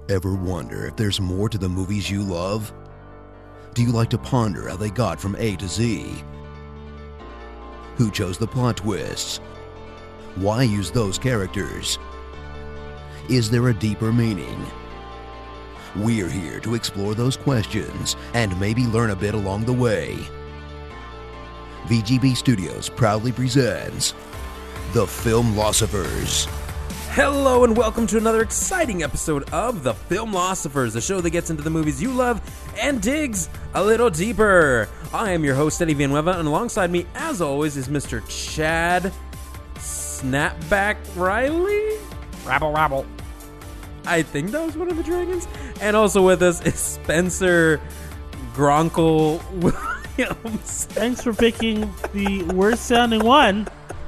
Ever wonder if there's more to the movies you love? Do you like to ponder how they got from A to Z? Who chose the plot twists? Why use those characters? Is there a deeper meaning? We're here to explore those questions and maybe learn a bit along the way. VGB Studios proudly presents The Filmlosophers. Hello and welcome to another exciting episode of The Filmlosophers, the show that gets into the movies you love and digs a little deeper. I am your host, Eddie Villanueva, and alongside me, as always, is Mr. Chad Snapback Riley? Rabble. I think that was one of the dragons. And also with us is Spencer Gronkle Williams. Thanks for picking the worst sounding one.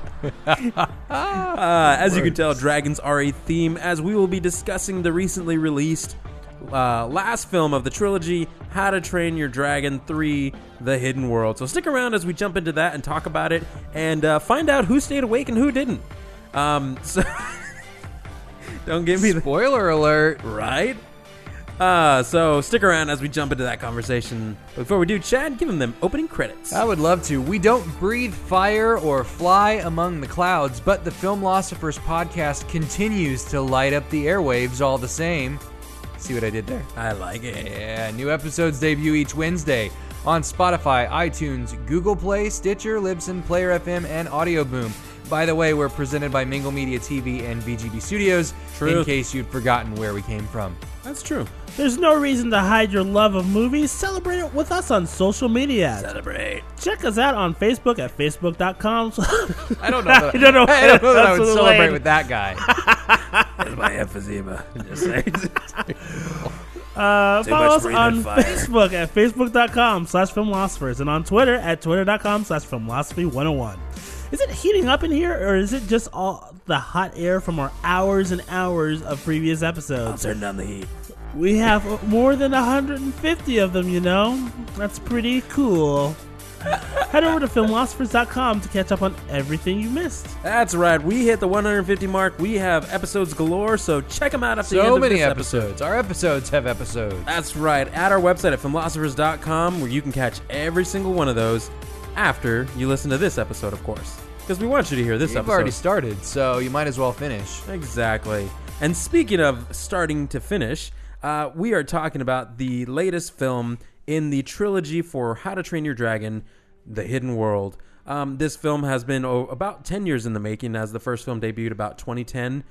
As you can tell, dragons are a theme, as we will be discussing the recently released last film of the trilogy, How to Train Your Dragon 3, The Hidden World. So stick around as we jump into that and talk about it and find out who stayed awake and who didn't. So don't give me the spoiler alert, right? So stick around as we jump into that conversation. Before we do, Chad, give them opening credits. I would love to. We don't breathe fire or fly among the clouds, but the Filmlosophers podcast continues to light up the airwaves all the same. See what I did there? I like it. Yeah, new episodes debut each Wednesday on Spotify, iTunes, Google Play, Stitcher, Libsyn, Player FM, and Audio Boom. By the way, we're presented by Mingle Media TV and VGB Studios, in case you'd forgotten where we came from. That's true. There's no reason to hide your love of movies. Celebrate it with us on social media. Celebrate. Check us out on Facebook at facebook.com. I don't know that I would celebrate with that guy. That's my emphysema. Just saying. Follow us on Facebook at facebook.com/filmlosophers and on Twitter at twitter.com/filmlosophy101. Is it heating up in here, or is it just all the hot air from our hours and hours of previous episodes? I'll turn down the heat. We have more than 150 of them, you know? That's pretty cool. Head over to filmlosophers.com to catch up on everything you missed. That's right. We hit the 150 mark. We have episodes galore, so check them out at the end So of many this episodes. Our episodes have episodes. That's right. At our website at filmlosophers.com, where you can catch every single one of those after you listen to this episode, of course. Because we want you to hear this episode. You've already started, so you might as well finish. Exactly. And speaking of starting to finish, we are talking about the latest film in the trilogy for How to Train Your Dragon, The Hidden World. This film has been about 10 years in the making, as the first film debuted about 2010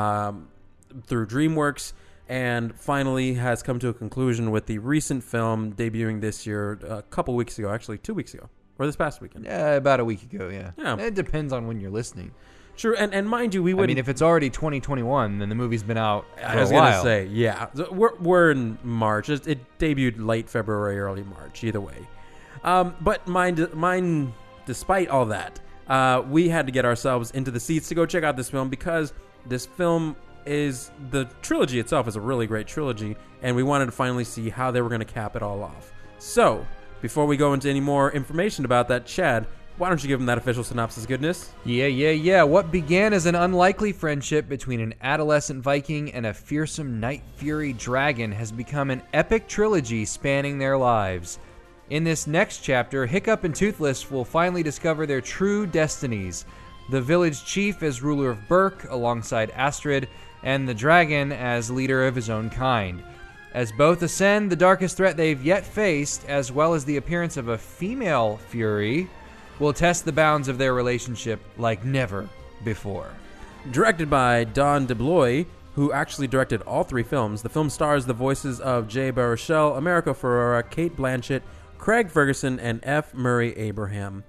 through DreamWorks, and finally has come to a conclusion with the recent film debuting this year, a couple weeks ago, actually 2 weeks ago, or this past weekend. Yeah, about a week ago, yeah. Yeah. It depends on when you're listening. Sure, and mind you, we would. I mean, if it's already 2021, then the movie's been out for a while. I was going to say, yeah. We're in March. It debuted late February, early March, either way. But mine, despite all that, we had to get ourselves into the seats to go check out this film, because this film the trilogy itself is a really great trilogy, and we wanted to finally see how they were going to cap it all off. So, before we go into any more information about that, Chad, why don't you give them that official synopsis, goodness? Yeah. What began as an unlikely friendship between an adolescent Viking and a fearsome Night Fury dragon has become an epic trilogy spanning their lives. In this next chapter, Hiccup and Toothless will finally discover their true destinies. The village chief as ruler of Berk, alongside Astrid, and the dragon as leader of his own kind. As both ascend, the darkest threat they've yet faced, as well as the appearance of a female Fury, will test the bounds of their relationship like never before. Directed by Don DeBlois, who actually directed all three films, the film stars the voices of Jay Baruchel, America Ferrera, Cate Blanchett, Craig Ferguson, and F. Murray Abraham.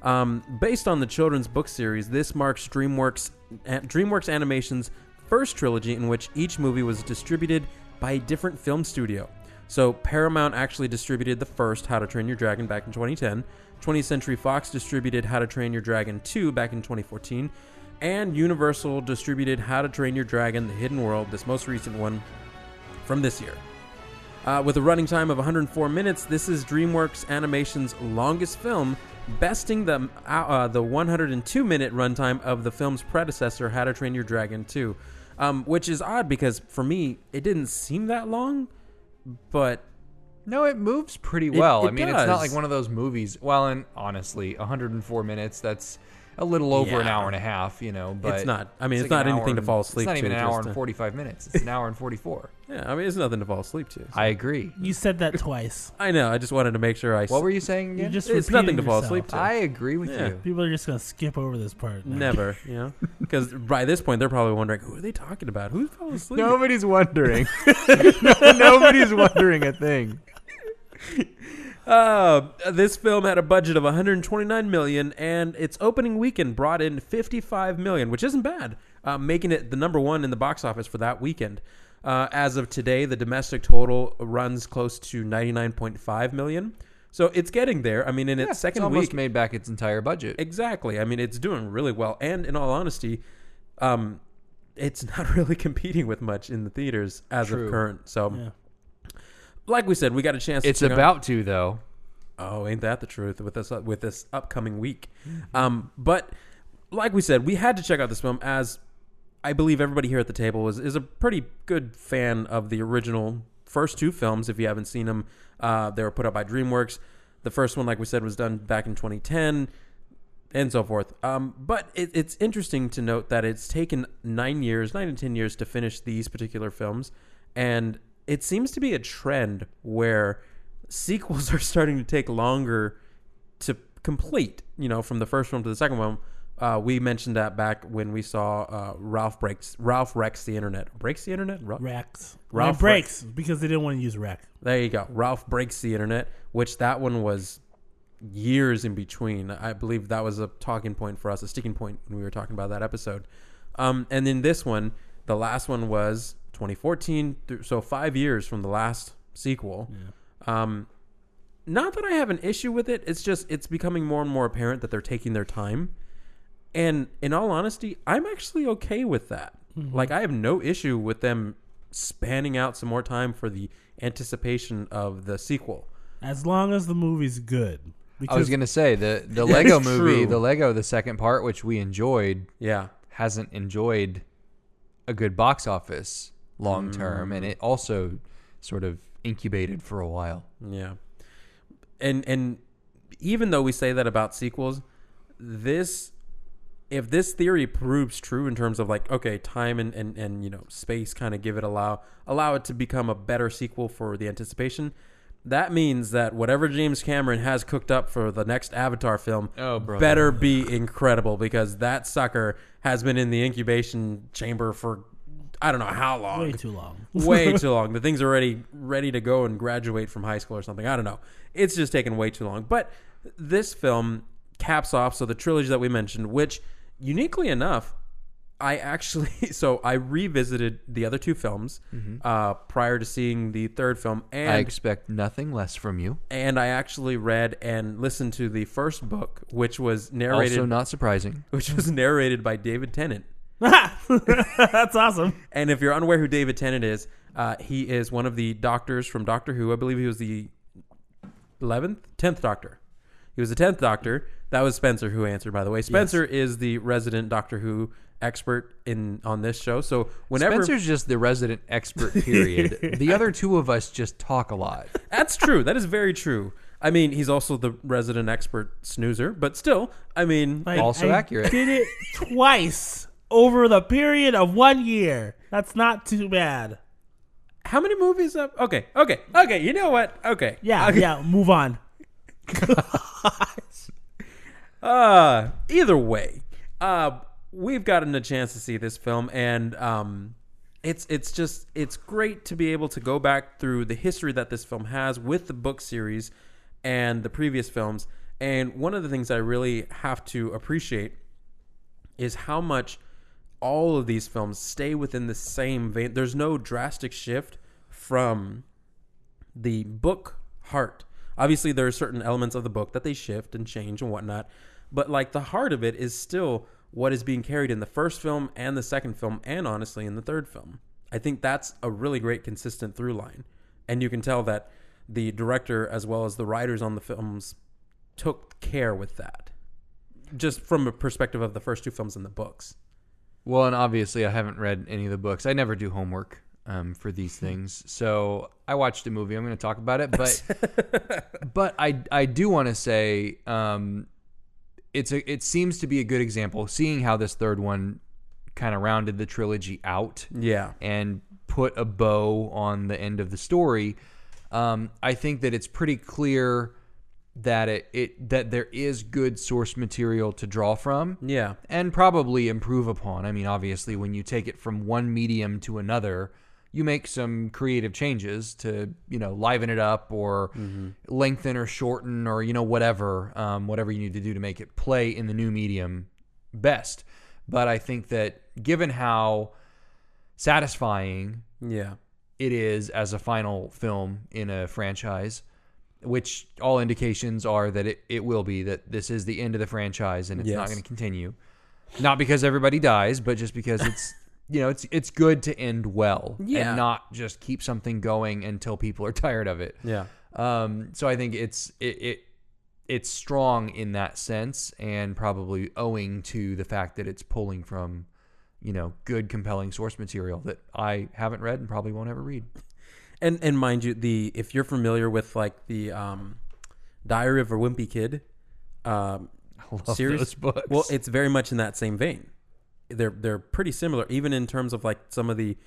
Based on the children's book series, this marks DreamWorks Animation's first trilogy in which each movie was distributed by a different film studio. So Paramount actually distributed the first How to Train Your Dragon back in 2010. 20th Century Fox distributed How to Train Your Dragon 2 back in 2014. And Universal distributed How to Train Your Dragon, The Hidden World, this most recent one, from this year. With a running time of 104 minutes, this is DreamWorks Animation's longest film, besting the 102-minute runtime of the film's predecessor, How to Train Your Dragon 2. which is odd because for me it didn't seem that long, but No, it moves pretty well. it I mean, it's does. not like one of those movies. Well, and honestly, 104 minutes, that's a little over an Yeah. hour and a half, but it's not. I mean, it's like not an anything hour to fall and- asleep It's not to. even an hour just and to- 45 minutes. It's an hour and 44. Yeah, I mean, it's nothing to fall asleep to. I agree. You said that twice. I know. I just wanted to make sure What were you saying again? You just It's repeated nothing to fall yourself. asleep to. I agree with Yeah. you. People are just gonna skip over this part. now. Never, because by this point they're probably wondering who are they talking about? Who fell asleep? Nobody's wondering. Nobody's wondering a thing. This film had a budget of 129 million, and its opening weekend brought in 55 million, which isn't bad, making it the number one in the box office for that weekend. As of today, the domestic total runs close to 99.5 million, so it's getting there. I mean, in its second it's almost week, made back its entire budget. exactly. I mean, it's doing really well, and in all honesty, it's not really competing with much in the theaters as True. of current. So. Yeah. Like we said, we got a chance. It's to check out- about to, though. Oh, ain't that the truth with this upcoming week? But like we said, we had to check out this film, as I believe everybody here at the table is a pretty good fan of the original first two films. If you haven't seen them, they were put out by DreamWorks. The first one, like we said, was done back in 2010, and so forth. But it's interesting to note that it's taken 9 to 10 years to finish these particular films, and it seems to be a trend where sequels are starting to take longer to complete, from the first one to the second one. We mentioned that back when we saw Ralph Wrecks the Internet. Breaks the Internet? Rex. Ralph breaks because they didn't want to use Rec. There you go. Ralph Breaks the Internet, which that one was years in between. I believe that was a talking point for us, a sticking point when we were talking about that episode. And then this one, the last one was 2014, so 5 years from the last sequel. Not that I have an issue with it. It's just it's becoming more and more apparent that they're taking their time. And in all honesty, I'm actually okay with that. Like, I have no issue with them spanning out some more time for the anticipation of the sequel. As long as the movie's good. I was Because going to say, the Lego movie, true. the second part, which we enjoyed, Yeah. hasn't enjoyed a good box office long term, and it also sort of incubated for a while. Yeah. And even though we say that about sequels, if this theory proves true in terms of like, okay, time and space kind of allow it to become a better sequel for the anticipation, that means that whatever James Cameron has cooked up for the next Avatar film better be incredible, because that sucker has been in the incubation chamber for I don't know how long. way too long. Way too long. The thing's already ready to go and graduate from high school or something. I don't know. It's just taken way too long. But this film caps off, so the trilogy that we mentioned, which uniquely enough, I revisited the other two films prior to seeing the third film, and I expect nothing less from you. and I actually read and listened to the first book, which was narrated, Also not surprising. which was narrated by David Tennant. That's awesome. And if you're unaware who David Tennant is, he is one of the doctors from Doctor Who. I believe he was the 10th Doctor. He was the 10th Doctor. That was Spencer who answered, by the way. Spencer is the resident Doctor Who expert on this show. So whenever Spencer's just the resident expert, period. The other two of us just talk a lot. That's true. That is very true. I mean, he's also the resident expert snoozer, but still, I mean, Like, Also I accurate. Did it twice over the period of 1 year. That's not too bad. how many movies up? Okay. You know what? Okay. Yeah, Okay. yeah. Move on. Either way, we've gotten a chance to see this film, and it's great to be able to go back through the history that this film has with the book series and the previous films. And one of the things I really have to appreciate is how much all of these films stay within the same vein. There's no drastic shift from the book heart. Obviously, there are certain elements of the book that they shift and change and whatnot, but like the heart of it is still what is being carried in the first film and the second film, and honestly in the third film. I think that's a really great consistent through line, and you can tell that the director as well as the writers on the films took care with that, just from a perspective of the first two films and the books. Well, and obviously I haven't read any of the books. I never do homework for these things. So I watched a movie. I'm going to talk about it. But I do want to say it seems to be a good example, seeing how this third one kind of rounded the trilogy out. Yeah. And put a bow on the end of the story. I think that it's pretty clear that that there is good source material to draw from. Yeah. And probably improve upon. I mean, obviously, when you take it from one medium to another, you make some creative changes to, liven it up or lengthen or shorten or, whatever you need to do to make it play in the new medium best. But I think that given how satisfying it is as a final film in a franchise, which all indications are that it will be, that this is the end of the franchise and it's not going to continue. Not because everybody dies, but just because it's, it's good to end well and not just keep something going until people are tired of it. Yeah. So I think it's strong in that sense, and probably owing to the fact that it's pulling from, good, compelling source material that I haven't read and probably won't ever read. And mind you, if you're familiar with like the Diary of a Wimpy Kid series, those books. Well, it's very much in that same vein. They're pretty similar, even in terms of like some of the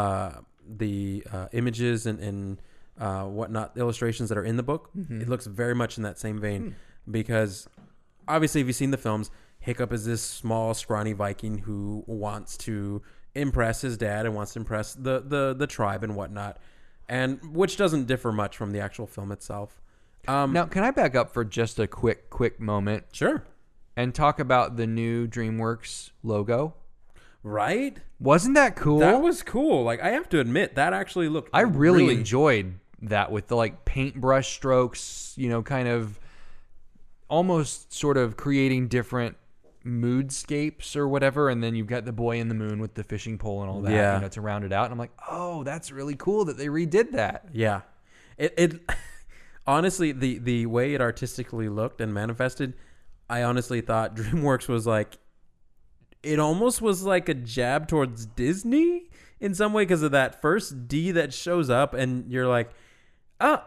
images and whatnot, illustrations that are in the book. Mm-hmm. It looks very much in that same vein because obviously, if you've seen the films, Hiccup is this small, scrawny Viking who wants to impress his dad and wants to impress the tribe and whatnot, and which doesn't differ much from the actual film itself. Now, can I back up for just a quick moment? Sure. And talk about the new DreamWorks logo. Right? Wasn't that cool? That was cool. Like, I have to admit, that actually looked I really enjoyed that with the like paintbrush strokes, kind of almost sort of creating different moodscapes or whatever, and then you've got the boy in the moon with the fishing pole and all that, to round it out. And I'm like, oh, that's really cool that they redid that. Yeah. It honestly, the way it artistically looked and manifested, I honestly thought DreamWorks was like, it almost was like a jab towards Disney in some way because of that first D that shows up, and you're like, oh,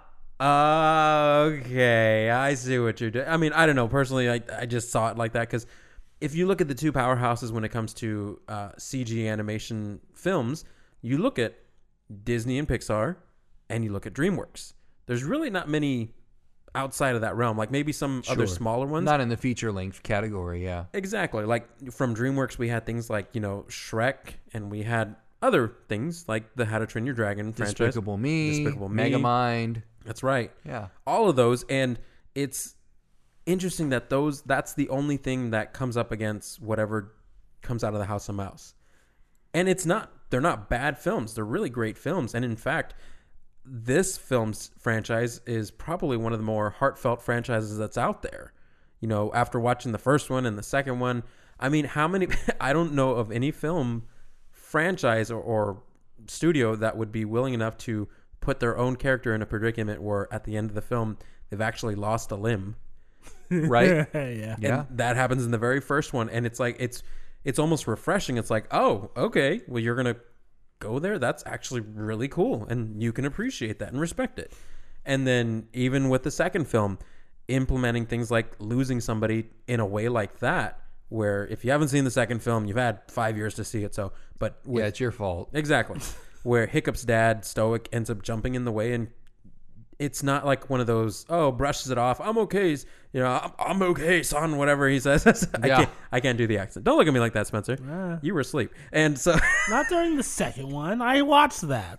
okay, I see what you're doing. I mean, I don't know. Personally, I just saw it like that because if you look at the two powerhouses when it comes to CG animation films, you look at Disney and Pixar, and you look at DreamWorks. There's really not many outside of that realm, like maybe some other smaller ones. Not in the feature length category, yeah. Exactly. Like from DreamWorks, we had things like, Shrek, and we had other things like the How to Train Your Dragon franchise. Despicable Me, Megamind. That's right. Yeah. All of those. And it's interesting that that's the only thing that comes up against whatever comes out of the House of Mouse. And they're not bad films. They're really great films. And in fact, this film's franchise is probably one of the more heartfelt franchises that's out there. After watching the first one and the second one, I mean, how many, I don't know of any film franchise or studio that would be willing enough to put their own character in a predicament where at the end of the film, they've actually lost a limb. Right? Yeah. And that happens in the very first one. And it's like, it's almost refreshing. It's like, oh, okay, well, you're going to go there. That's actually really cool. And you can appreciate that and respect it. And then even with the second film, implementing things like losing somebody in a way like that, where if you haven't seen the second film, you've had 5 years to see it. So, but it's your fault. Exactly. Where Hiccup's dad, Stoic, ends up jumping in the way, and it's not like one of those, brushes it off. I'm okay. I'm okay, son, whatever he says. I can't do the accent. Don't look at me like that, Spencer. You were asleep. And so not during the second one. I watched that.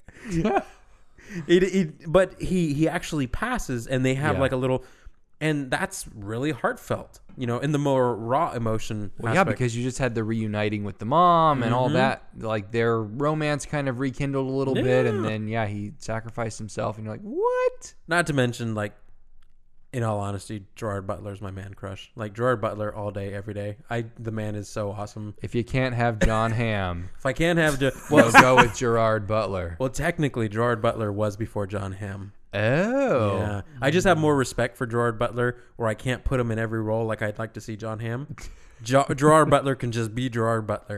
But he actually passes, and they have like a little, and that's really heartfelt, in the more raw emotion aspect. Because you just had the reuniting with the mom and all that, like their romance kind of rekindled a little bit, and then he sacrificed himself, and you're like, what? Not to mention, like, in all honesty, Gerard Butler's my man crush. Like, Gerard Butler all day, every day. The man is so awesome. If you can't have John Hamm, if I can't have go with Gerard Butler. Well, technically, Gerard Butler was before John Hamm. Oh. Yeah. I just have more respect for Gerard Butler, where I can't put him in every role like I'd like to see John Hamm. Gerard Butler can just be Gerard Butler.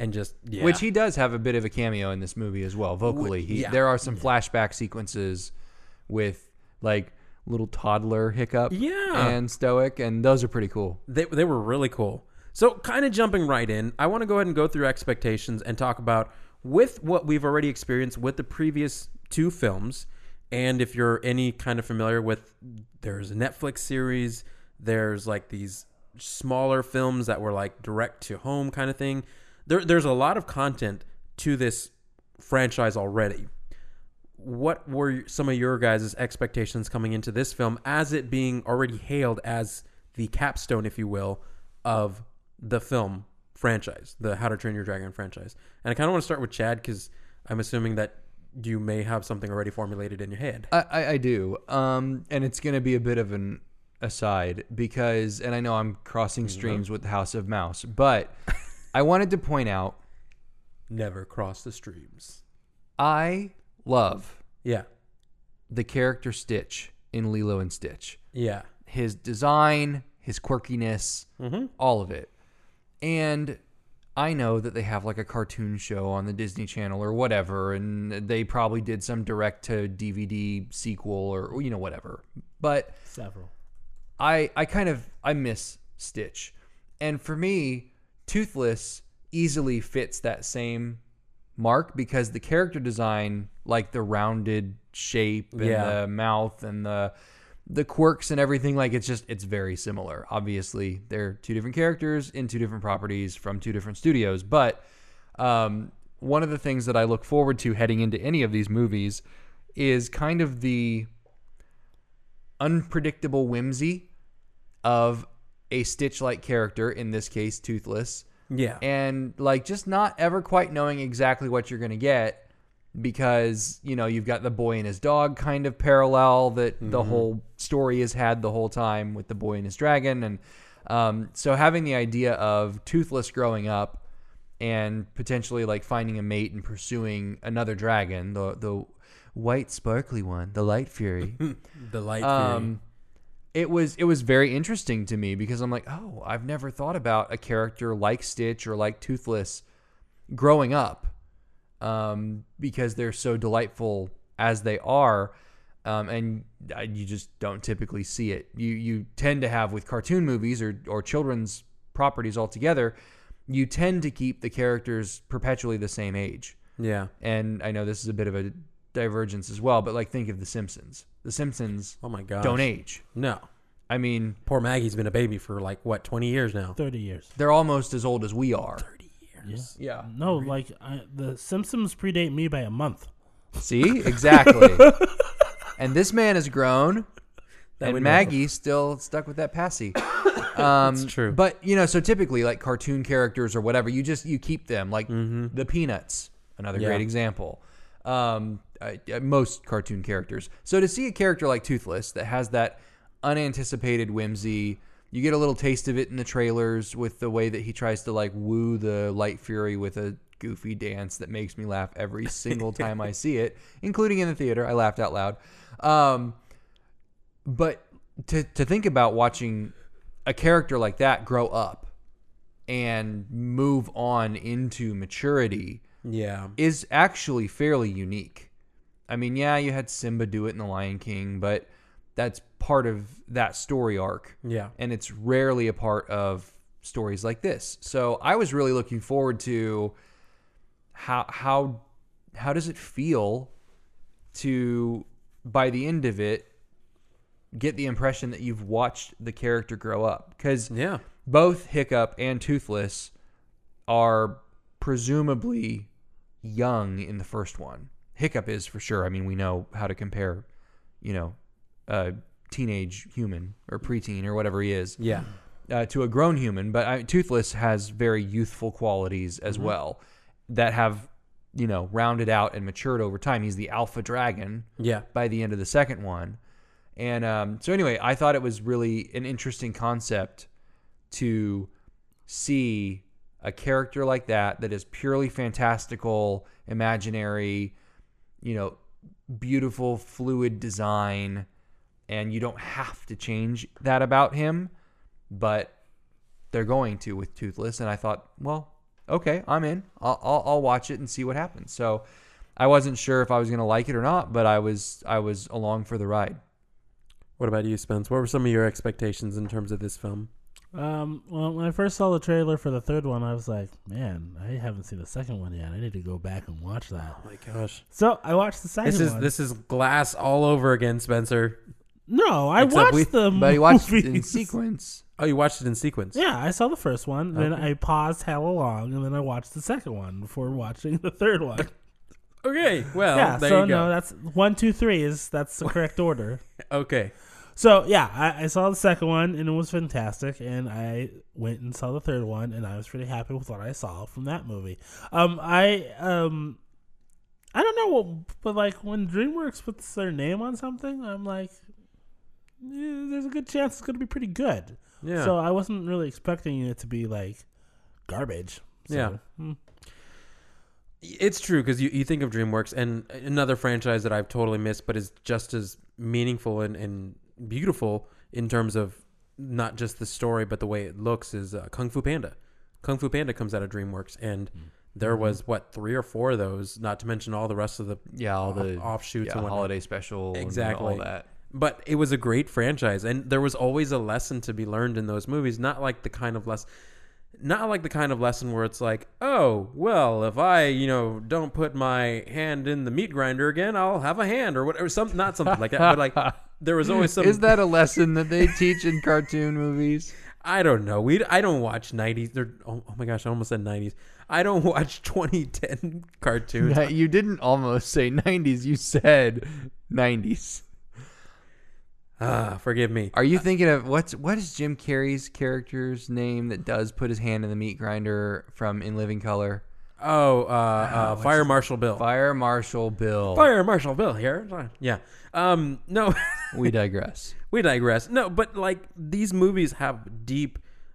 and just Which he does have a bit of a cameo in this movie as well, vocally. There are some flashback sequences with like little toddler Hiccup and Stoic, and those are pretty cool. They were really cool. So kind of jumping right in, I want to go ahead and go through expectations and talk about with what we've already experienced with the previous 2 films. And if you're any kind of familiar with, there's a Netflix series, there's like these smaller films that were like direct to home kind of thing. There's a lot of content to this franchise already. What were some of your guys' expectations coming into this film as it being already hailed as the capstone, if you will, of the film franchise, the How to Train Your Dragon franchise? And I kind of want to start with Chad because I'm assuming that you may have something already formulated in your head. I do. And it's going to be a bit of an aside because, and I know I'm crossing streams with the House of Mouse, but I wanted to point out. Never cross the streams. I love Yeah. the character Stitch in Lilo and Stitch. Yeah. His design, his quirkiness, all of it. And I know that they have like a cartoon show on the Disney Channel or whatever, and they probably did some direct to DVD sequel or whatever. But Several. I miss Stitch. And for me, Toothless easily fits that same mark because the character design, like the rounded shape and the mouth and the quirks and everything, like it's very similar. Obviously, they're 2 different characters in 2 different properties from 2 different studios. But one of the things that I look forward to heading into any of these movies is kind of the unpredictable whimsy of a Stitch-like character, in this case, Toothless. Yeah. And like just not ever quite knowing exactly what you're going to get because, you've got the boy and his dog kind of parallel that the whole story has had the whole time with the boy and his dragon. And so having the idea of Toothless growing up and potentially like finding a mate and pursuing another dragon, the white sparkly one, the Light Fury. The Light Fury. It was very interesting to me because I'm like, oh, I've never thought about a character like Stitch or like Toothless growing up because they're so delightful as they are, and you just don't typically see it. You tend to have with cartoon movies or children's properties altogether, you tend to keep the characters perpetually the same age. Yeah. And I know this is a bit of a divergence as well, but like think of The Simpsons. The Simpsons Oh my gosh. don't age. No. I mean, Poor Maggie's been a baby for like, what, 20 years now? 30 years. they're almost as old as we are. 30 years. Yeah. No, like the Simpsons predate me by a month. See? Exactly. And this man has grown, we and know. Maggie's still stuck with that passy. That's true. But, so typically like cartoon characters or whatever, you keep them. Like the Peanuts, another Yeah. great example. Most cartoon characters. So to see a character like Toothless that has that unanticipated whimsy, you get a little taste of it in the trailers with the way that he tries to like woo the Light Fury with a goofy dance that makes me laugh every single time I see it, including in the theater. I laughed out loud. But to think about watching a character like that grow up and move on into maturity Yeah. is actually fairly unique. I mean, yeah, you had Simba do it in The Lion King, but that's part of that story arc. Yeah. And it's rarely a part of stories like this. So I was really looking forward to how does it feel to, by the end of it, get the impression that you've watched the character grow up. Because Yeah. both Hiccup and Toothless are presumably young in the first one. Hiccup is for sure. I mean, we know how to compare, a teenage human or preteen or whatever he is Yeah. to a grown human. But Toothless has very youthful qualities as well that have, rounded out and matured over time. He's the alpha dragon Yeah. by the end of the second one. And so anyway, I thought it was really an interesting concept to see a character like that is purely fantastical, imaginary, beautiful, fluid design, and you don't have to change that about him, but they're going to with Toothless. And I thought, well, okay, I'm in. I'll watch it and see what happens. So I wasn't sure if I was going to like it or not, but I was along for the ride. What about you, Spence? What were some of your expectations in terms of this film? Well, when I first saw the trailer for the third one, I was like, man, I haven't seen the second one yet. I need to go back and watch that. Oh my gosh. So I watched the second one. This is Glass all over again, Spencer. No, I watched the But you watched it in movies. sequence. Oh, you watched it in sequence. Yeah, I saw the first one, then I paused hella long, and then I watched the second one before watching the third one. Okay, well, Yeah, there so you go. no, that's 1, 2, 3 that's the correct order. Okay. So yeah, I saw the second one and it was fantastic, and I went and saw the third one, and I was pretty happy with what I saw from that movie. I don't know, but like when DreamWorks puts their name on something, I'm like, there's a good chance it's going to be pretty good. Yeah. So I wasn't really expecting it to be like garbage. So, Yeah. It's true, because you think of DreamWorks, and another franchise that I've totally missed but is just as meaningful and beautiful in terms of not just the story but the way it looks is Kung Fu Panda. Kung Fu Panda comes out of DreamWorks, and there was, 3 or 4 of those, not to mention all the rest of the all the offshoots and whatnot. holiday special, Exactly. and all that. But it was a great franchise, and there was always a lesson to be learned in those movies. Not like the kind of lesson where it's like, oh, well, if I, don't put my hand in the meat grinder again, I'll have a hand or whatever. Not something like that. But like, there was always some. Is that a lesson that they teach in cartoon movies? I don't know. I don't watch 90s. Oh my gosh, I almost said 90s. I don't watch 2010 cartoons. You didn't almost say 90s. You said 90s. Forgive me. Are you thinking of what is Jim Carrey's character's name that does put his hand in the meat grinder from In Living Color? Oh, Fire Marshal Bill. Fire Marshal Bill. Fire Marshal Bill here. Yeah. No. We digress. We digress. No, but like these movies have deep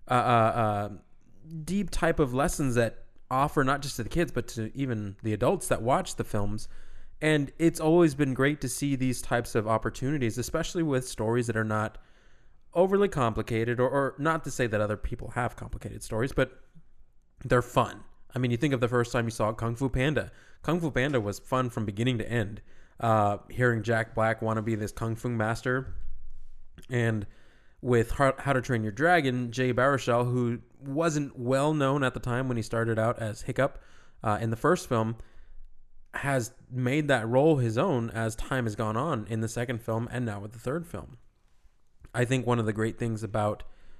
type of lessons that offer not just to the kids but to even the adults that watch the films. And it's always been great to see these types of opportunities, especially with stories that are not overly complicated, or not to say that other people have complicated stories, but they're fun. I mean, you think of the first time you saw Kung Fu Panda. Kung Fu Panda was fun from beginning to end. Hearing Jack Black want to be this Kung Fu master, and with How to Train Your Dragon, Jay Baruchel, who wasn't well known at the time when he started out as Hiccup in the first film, has made that role his own as time has gone on in the second film and now with the third film. I think one of the great things about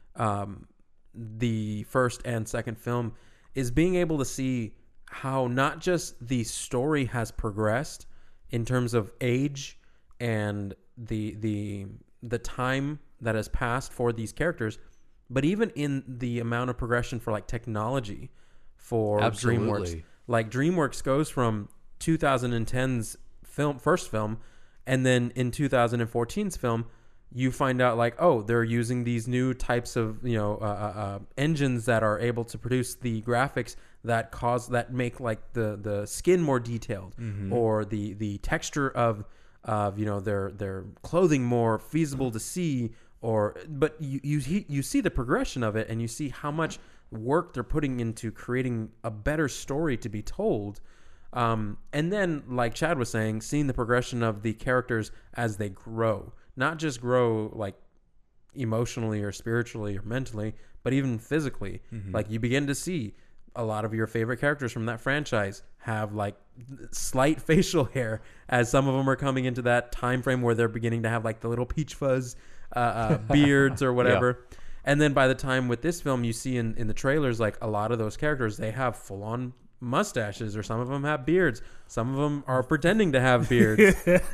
the first and second film is being able to see how not just the story has progressed in terms of age and the time that has passed for these characters, but even in the amount of progression for like technology for DreamWorks. Like DreamWorks goes from 2010's first film, and then in 2014's film you find out like, oh, they're using these new types of engines that are able to produce the graphics that make like the skin more detailed, or the texture of their clothing more feasible to see, but you see the progression of it, and you see how much work they're putting into creating a better story to be told. And then, like Chad was saying, seeing the progression of the characters as they grow, not just grow like emotionally or spiritually or mentally, but even physically. Like you begin to see a lot of your favorite characters from that franchise have like slight facial hair, as some of them are coming into that time frame where they're beginning to have like the little peach fuzz beards or whatever. Yeah. And then by the time with this film, you see in the trailers, like a lot of those characters, they have full on mustaches, or some of them have beards. Some of them are pretending to have beards.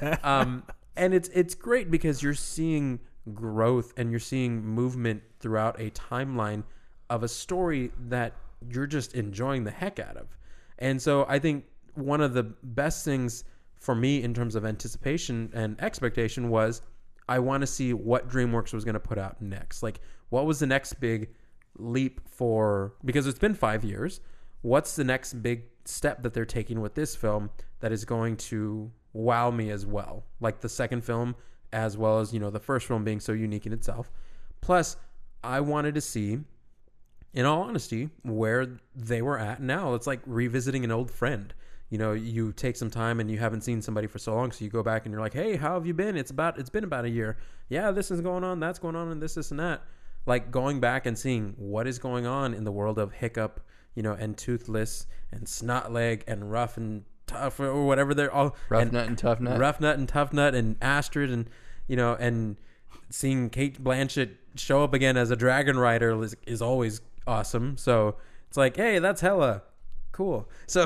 And it's great because you're seeing growth and you're seeing movement throughout a timeline of a story that you're just enjoying the heck out of. And so I think one of the best things for me in terms of anticipation and expectation was I want to see what DreamWorks was going to put out next. Like, what was the next big leap because it's been 5 years. What's the next big step that they're taking with this film that is going to wow me as well? Like the second film, as well as, the first film being so unique in itself. Plus, I wanted to see in all honesty, where they were at now. It's like revisiting an old friend. You know, you take some time and you haven't seen somebody for so long, so you go back and you're like, hey, how have you been? It's been about a year. Yeah, this is going on, that's going on, and this and that. Like going back and seeing what is going on in the world of Hiccup, you know, and Toothless and Snotleg and Rough and Tough or whatever they're all. Rough Nut and Tough Nut. Rough Nut and Tough Nut and Astrid and, you know, and seeing Kate Blanchett show up again as a dragon rider is always awesome. So it's like, hey, that's hella cool. So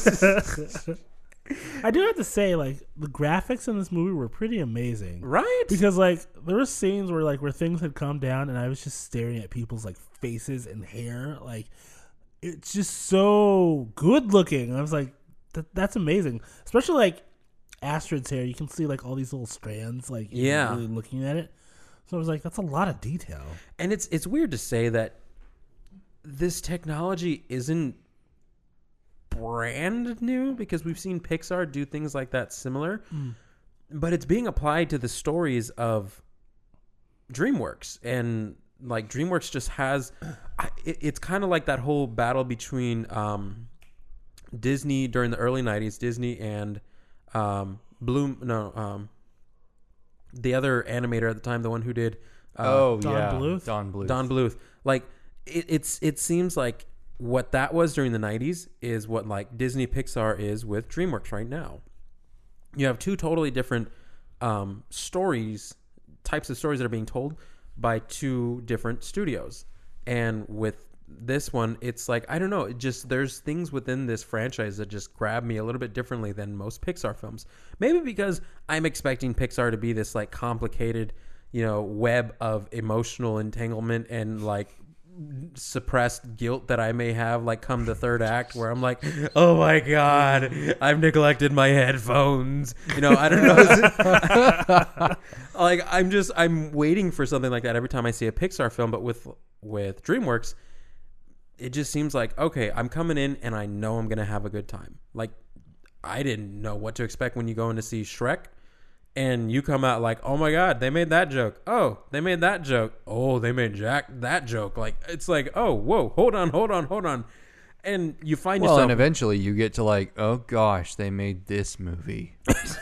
I do have to say, like, the graphics in this movie were pretty amazing, right? Because like there were scenes where things had come down and I was just staring at people's like faces and hair. Like, it's just so good looking. I was like, that's amazing. Especially like Astrid's hair, you can see like all these little strands, like, yeah, really looking at it. So I was like, that's a lot of detail. And it's weird to say that this technology isn't brand new, because we've seen Pixar do things like that similar, but it's being applied to the stories of DreamWorks. And like DreamWorks just has it's kind of like that whole battle between Disney during the early 90s, Disney and the other animator at the time, the one who did Don Bluth. Don Bluth. Like it seems like what that was during the 90s is what like Disney Pixar is with DreamWorks right now. You have two totally different types of stories that are being told by two different studios. And with this one, it's like, I don't know, there's things within this franchise that just grab me a little bit differently than most Pixar films. Maybe because I'm expecting Pixar to be this like complicated, you know, web of emotional entanglement and like suppressed guilt that I may have like come the third act, where I'm like, oh my god, I've neglected my headphones, you know. I don't know. Like I'm waiting for something like that every time I see a Pixar film. But with DreamWorks, it just seems like, okay, I'm coming in and I know I'm gonna have a good time. Like, I didn't know what to expect when you go in to see Shrek and you come out like, oh my god, they made that joke. Oh, they made that joke. Oh, they made Jack that joke. Like, it's like, oh, whoa, hold on. And you find yourself... Well, and eventually you get to like, oh gosh, they made this movie.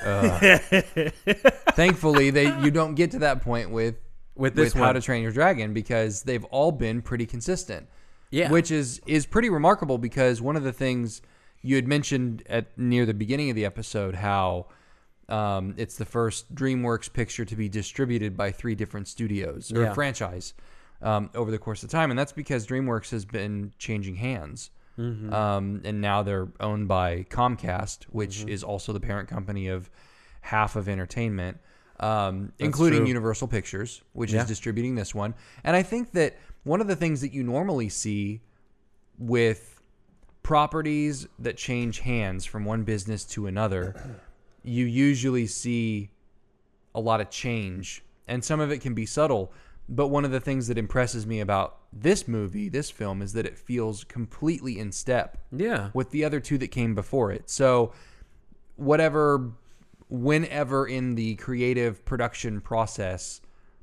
Thankfully, you don't get to that point with How to Train Your Dragon, because they've all been pretty consistent. Yeah. Which is pretty remarkable, because one of the things you had mentioned near the beginning of the episode, how it's the first DreamWorks picture to be distributed by 3 different studios or franchise over the course of time. And that's because DreamWorks has been changing hands. Mm-hmm. And now they're owned by Comcast, which is also the parent company of half of entertainment, including Universal Pictures, which is distributing this one. And I think that one of the things that you normally see with properties that change hands from one business to another, you usually see a lot of change, and some of it can be subtle. But one of the things that impresses me about this film, is that it feels completely in step with the other 2 that came before it. So whenever in the creative production process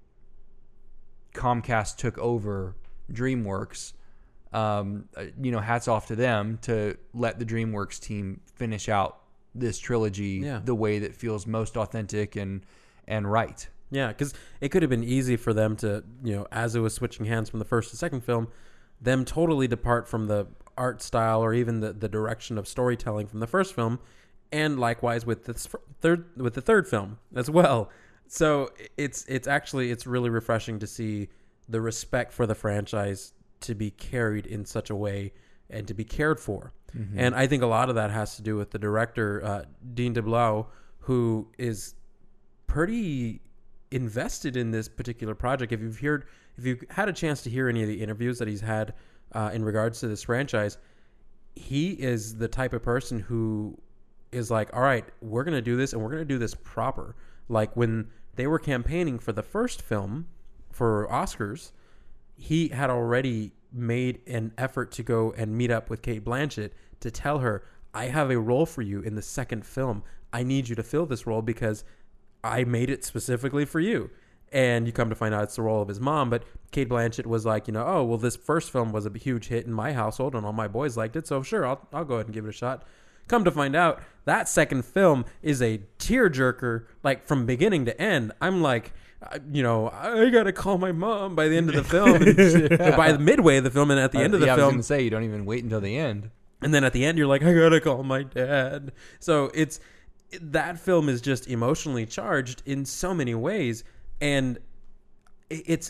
Comcast took over DreamWorks, hats off to them to let the DreamWorks team finish out this trilogy the way that feels most authentic and right. Yeah, because it could have been easy for them to, as it was switching hands from the first to second film, them totally depart from the art style or even the direction of storytelling from the first film, and likewise with the third film as well. So it's really refreshing to see the respect for the franchise to be carried in such a way and to be cared for. Mm-hmm. And I think a lot of that has to do with the director, Dean DeBlau, who is pretty invested in this particular project. If you've had a chance to hear any of the interviews that he's had in regards to this franchise, he is the type of person who is like, all right, we're going to do this, and we're going to do this proper. Like when they were campaigning for the first film for Oscars, he had already made an effort to go and meet up with Kate Blanchett to tell her, I have a role for you in the second film. I need you to fill this role because I made it specifically for you. And you come to find out it's the role of his mom. But Cate Blanchett was like, oh, well, this first film was a huge hit in my household and all my boys liked it. So sure, I'll go ahead and give it a shot. Come to find out, that second film is a tearjerker, like from beginning to end. I'm like, I gotta call my mom by the end of the film, by the midway of the film, and at the end of the I was film. going to say, you don't even wait until the end. And then at the end, you're like, I gotta call my dad. So that film is just emotionally charged in so many ways, and it's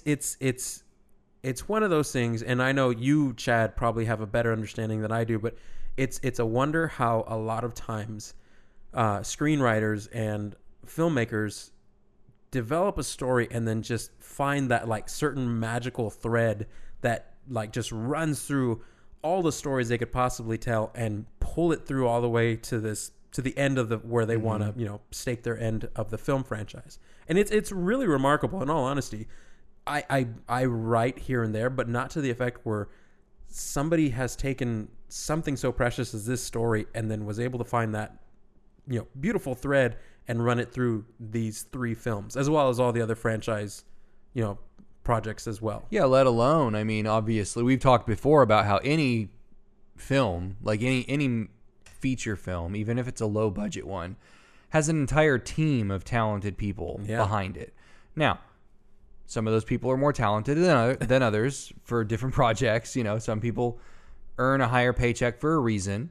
one of those things. And I know you, Chad, probably have a better understanding than I do, but it's a wonder how a lot of times screenwriters and filmmakers develop a story and then just find that like certain magical thread that like just runs through all the stories they could possibly tell and pull it through all the way to the end of where they want to stake their end of the film franchise. And it's really remarkable. In all honesty, I write here and there, but not to the effect where somebody has taken something so precious as this story and then was able to find that beautiful thread and run it through these 3 films, as well as all the other franchise projects as well. Yeah, let alone, I mean, obviously we've talked before about how any film, like any feature film, even if it's a low budget one, has an entire team of talented people behind it. Now, some of those people are more talented than others for different projects. Some people earn a higher paycheck for a reason.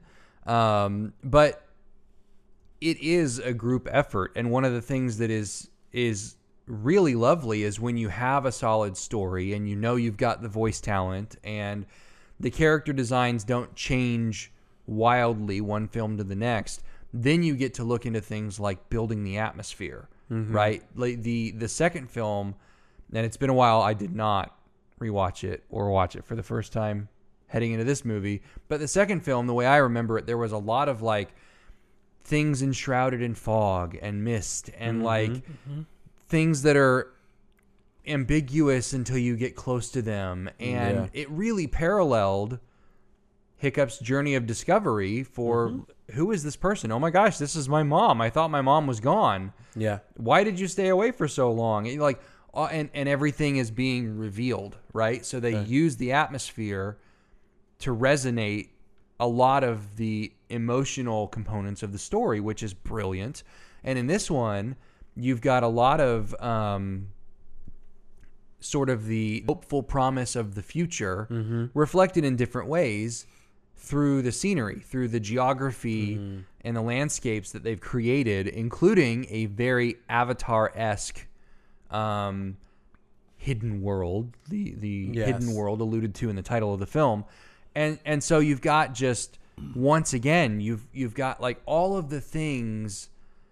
But it is a group effort. And one of the things that is really lovely is when you have a solid story and you've got the voice talent and the character designs don't change wildly one film to the next, then you get to look into things like building the atmosphere, right? Like the second film, and it's been a while, I did not rewatch it or watch it for the first time heading into this movie. But the second film, the way I remember it, there was a lot of like things enshrouded in fog and mist and things that are ambiguous until you get close to them. And it really paralleled Hiccup's journey of discovery for who is this person? Oh my gosh, this is my mom. I thought my mom was gone. Yeah. Why did you stay away for so long? And everything is being revealed, right? So they use the atmosphere to resonate a lot of the emotional components of the story, which is brilliant. And in this one, you've got a lot of sort of the hopeful promise of the future reflected in different ways through the scenery, through the geography and the landscapes that they've created, including a very Avatar-esque hidden world, the hidden world alluded to in the title of the film. And so you've got just, once again, you've got like all of the things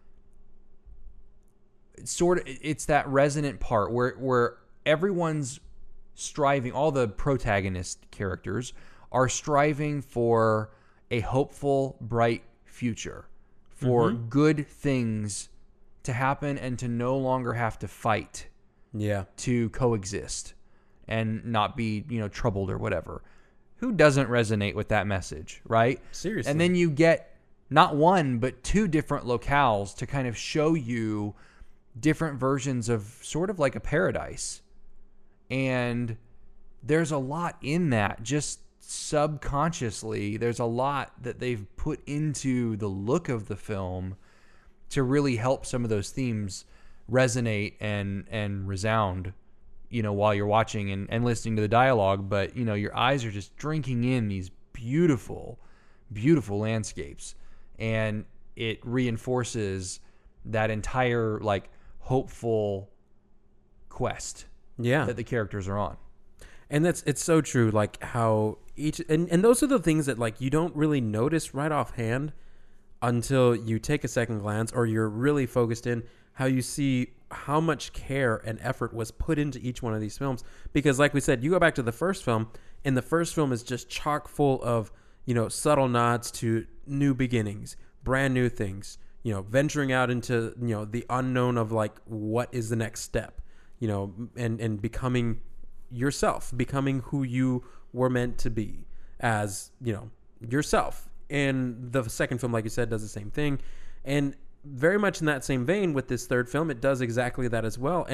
sort of, it's that resonant part where everyone's striving, all the protagonist characters are striving for a hopeful, bright future, for good things to happen and to no longer have to fight to coexist and not be, troubled or whatever. Who doesn't resonate with that message, right? Seriously. And then you get not one, but 2 different locales to kind of show you different versions of sort of like a paradise. And there's a lot in that, just subconsciously. There's a lot that they've put into the look of the film to really help some of those themes resonate and resound, while you're watching and listening to the dialogue. But, your eyes are just drinking in these beautiful, beautiful landscapes. And it reinforces that entire, like, hopeful quest that the characters are on. And it's so true, like how each and those are the things that like you don't really notice right offhand until you take a second glance or you're really focused in how you see how much care and effort was put into each one of these films. Because like we said, you go back to the first film, and the first film is just chock full of, subtle nods to new beginnings, brand new things, venturing out into, the unknown of like, what is the next step, and becoming yourself, becoming who you were meant to be as, yourself. And the second film, like you said, does the same thing. And very much in that same vein with this third film, it does exactly that as well. And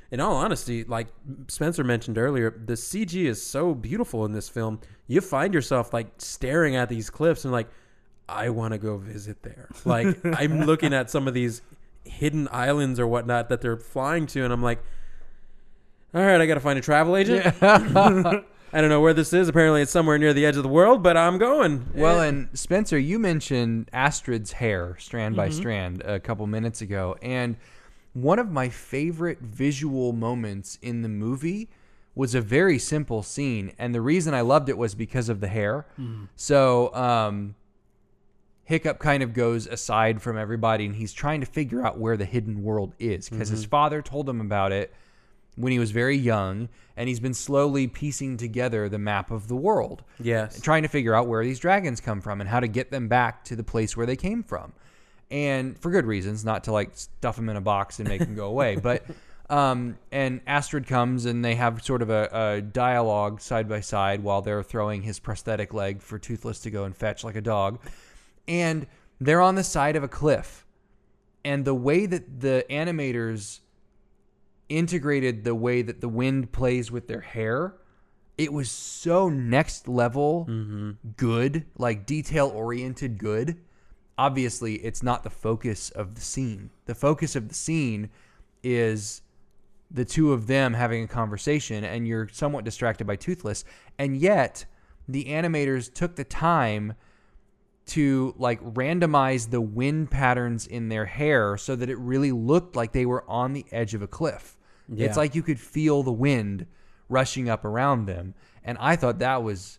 in all honesty, like Spencer mentioned earlier, the CG is so beautiful in this film. You find yourself like staring at these cliffs and like, I want to go visit there. Like I'm looking at some of these hidden islands or whatnot that they're flying to, and I'm like, all right, I got to find a travel agent. Yeah. I don't know where this is. Apparently it's somewhere near the edge of the world, but I'm going. Well, and Spencer, you mentioned Astrid's hair strand by strand a couple minutes ago, and one of my favorite visual moments in the movie was a very simple scene, and the reason I loved it was because of the hair. So Hiccup kind of goes aside from everybody, and he's trying to figure out where the hidden world is, because his father told him about it when he was very young, and he's been slowly piecing together the map of the world. Yes. Trying to figure out where these dragons come from and how to get them back to the place where they came from. And for good reasons, not to like stuff them in a box and make them go away. But and Astrid comes, and they have sort of a dialogue side by side while they're throwing his prosthetic leg for Toothless to go and fetch like a dog. And they're on the side of a cliff. And the way that the animators integrated the way that the wind plays with their hair, it was so next level good, like detail-oriented good. Obviously, it's not the focus of the scene. The focus of the scene is the two of them having a conversation, and you're somewhat distracted by Toothless. And yet, the animators took the time to like randomize the wind patterns in their hair so that it really looked like they were on the edge of a cliff. Yeah. It's like you could feel the wind rushing up around them. And I thought that was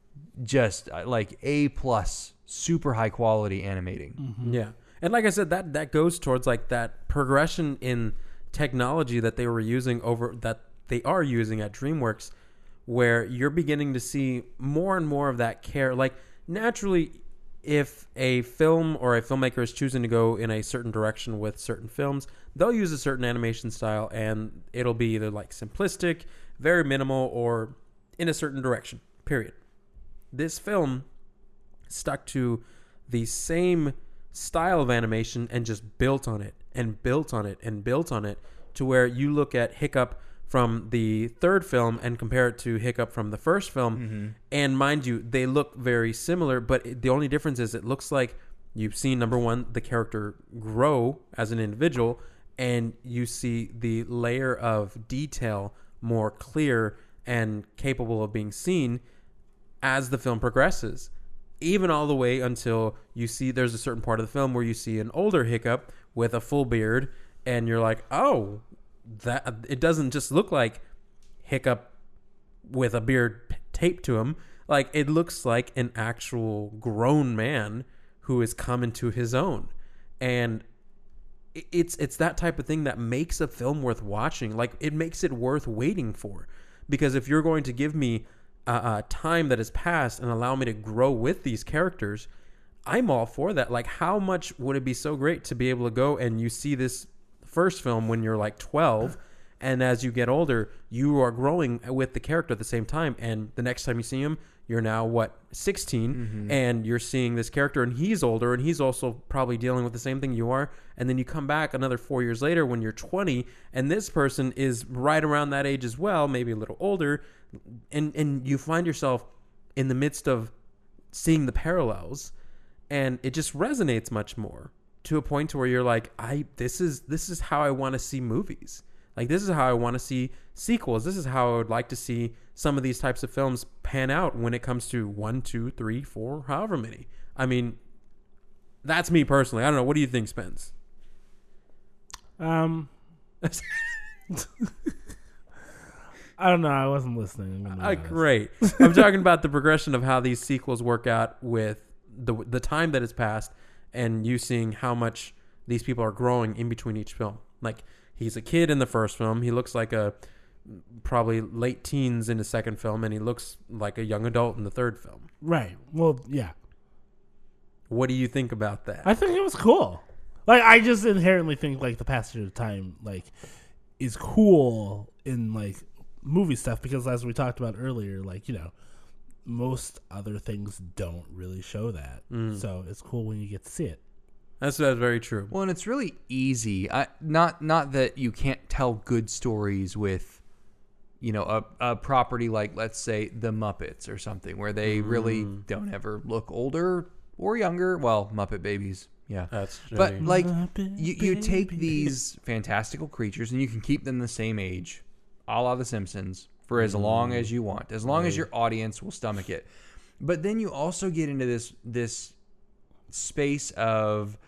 just like A+, super high quality animating. Yeah. And like I said, that goes towards like that progression in technology that they were using that they are using at DreamWorks, where you're beginning to see more and more of that care. Like naturally, if a film or a filmmaker is choosing to go in a certain direction with certain films, they'll use a certain animation style, and it'll be either like simplistic, very minimal, or in a certain direction, period. This film stuck to the same style of animation and just built on it and built on it and built on it to where you look at Hiccup from the third film and compare it to Hiccup from the first film. And mind you, they look very similar, but the only difference is it looks like you've seen, number one, the character grow as an individual, and you see the layer of detail more clear and capable of being seen as the film progresses. Even all the way until you see there's a certain part of the film where you see an older Hiccup with a full beard, and you're like, oh, that it doesn't just look like Hiccup with a beard taped to him. Like it looks like an actual grown man who is coming to his own. And it's that type of thing that makes a film worth watching. Like it makes it worth waiting for, because if you're going to give me time that has passed and allow me to grow with these characters, I'm all for that. Like how much would it be so great to be able to go and you see this first film when you're like 12, and as you get older you are growing with the character at the same time, and the next time you see him you're now 16, and you're seeing this character and he's older and he's also probably dealing with the same thing you are, and then you come back another 4 years later when you're 20 and this person is right around that age as well, maybe a little older, and you find yourself in the midst of seeing the parallels, and it just resonates much more to a point to where you're like, this is how I want to see movies. Like this is how I want to see sequels. This is how I would like to see some of these types of films pan out when it comes to 1, 2, 3, 4, however many. I mean, that's me personally. I don't know. What do you think, Spence? I don't know. I wasn't listening. Great. I'm talking about the progression of how these sequels work out with the time that has passed, and you seeing how much these people are growing in between each film. Like he's a kid in the first film. He looks like probably late teens in the second film, and he looks like a young adult in the third film. Right. Well, yeah. What do you think about that? I think it was cool. Like I just inherently think like the passage of time like is cool in like movie stuff, because as we talked about earlier, like, you know, most other things don't really show that. So it's cool when you get to see it. That's very true. Well, and it's really easy. Not that you can't tell good stories with, a property like, let's say, The Muppets or something, where they really don't ever look older or younger. Well, Muppet Babies, yeah. That's true. But like, you take these fantastical creatures and you can keep them the same age, a la The Simpsons, for as long as you want, as long as your audience will stomach it. But then you also get into this space of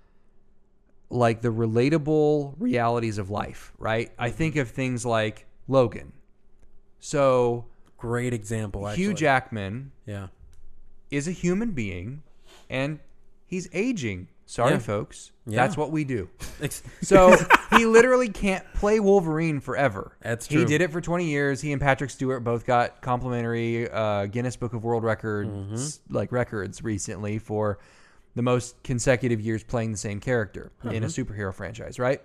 like the relatable realities of life, right? I think of things like Logan. So great example, actually. Hugh Jackman Yeah. is a human being and he's aging. Sorry, Yeah. folks. Yeah. That's what we do. So he literally can't play Wolverine forever. That's true. He did it for 20 years. He and Patrick Stewart both got complimentary Guinness Book of World Records records recently for the most consecutive years playing the same character in a superhero franchise, right?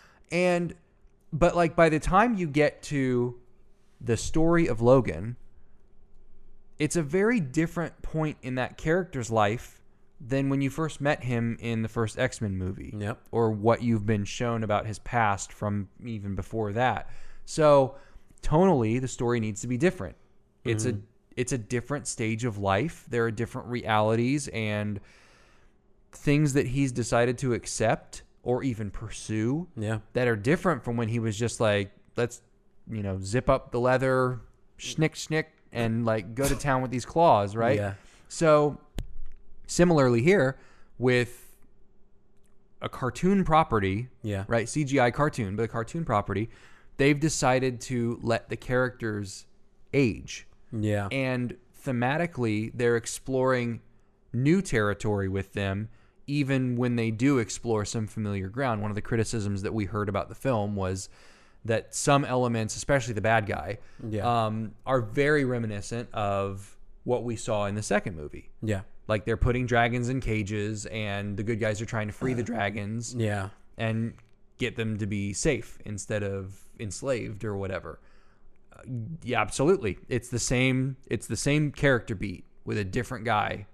But like by the time you get to the story of Logan, it's a very different point in that character's life than when you first met him in the first X-Men movie. Yep. Or what you've been shown about his past from even before that. So tonally, the story needs to be different. It's a different stage of life. There are different realities and things that he's decided to accept or even pursue that are different from when he was just like, let's, zip up the leather, schnick, and like go to town with these claws, right? Yeah. So similarly here with a cartoon property, right? CGI cartoon, but a cartoon property, they've decided to let the characters age. Yeah. And thematically, they're exploring new territory with them, even when they do explore some familiar ground. One of the criticisms that we heard about the film was that some elements, especially the bad guy, are very reminiscent of what we saw in the second movie. Yeah. Like they're putting dragons in cages and the good guys are trying to free the dragons and get them to be safe instead of enslaved or whatever. Yeah, absolutely. It's the same character beat with a different guy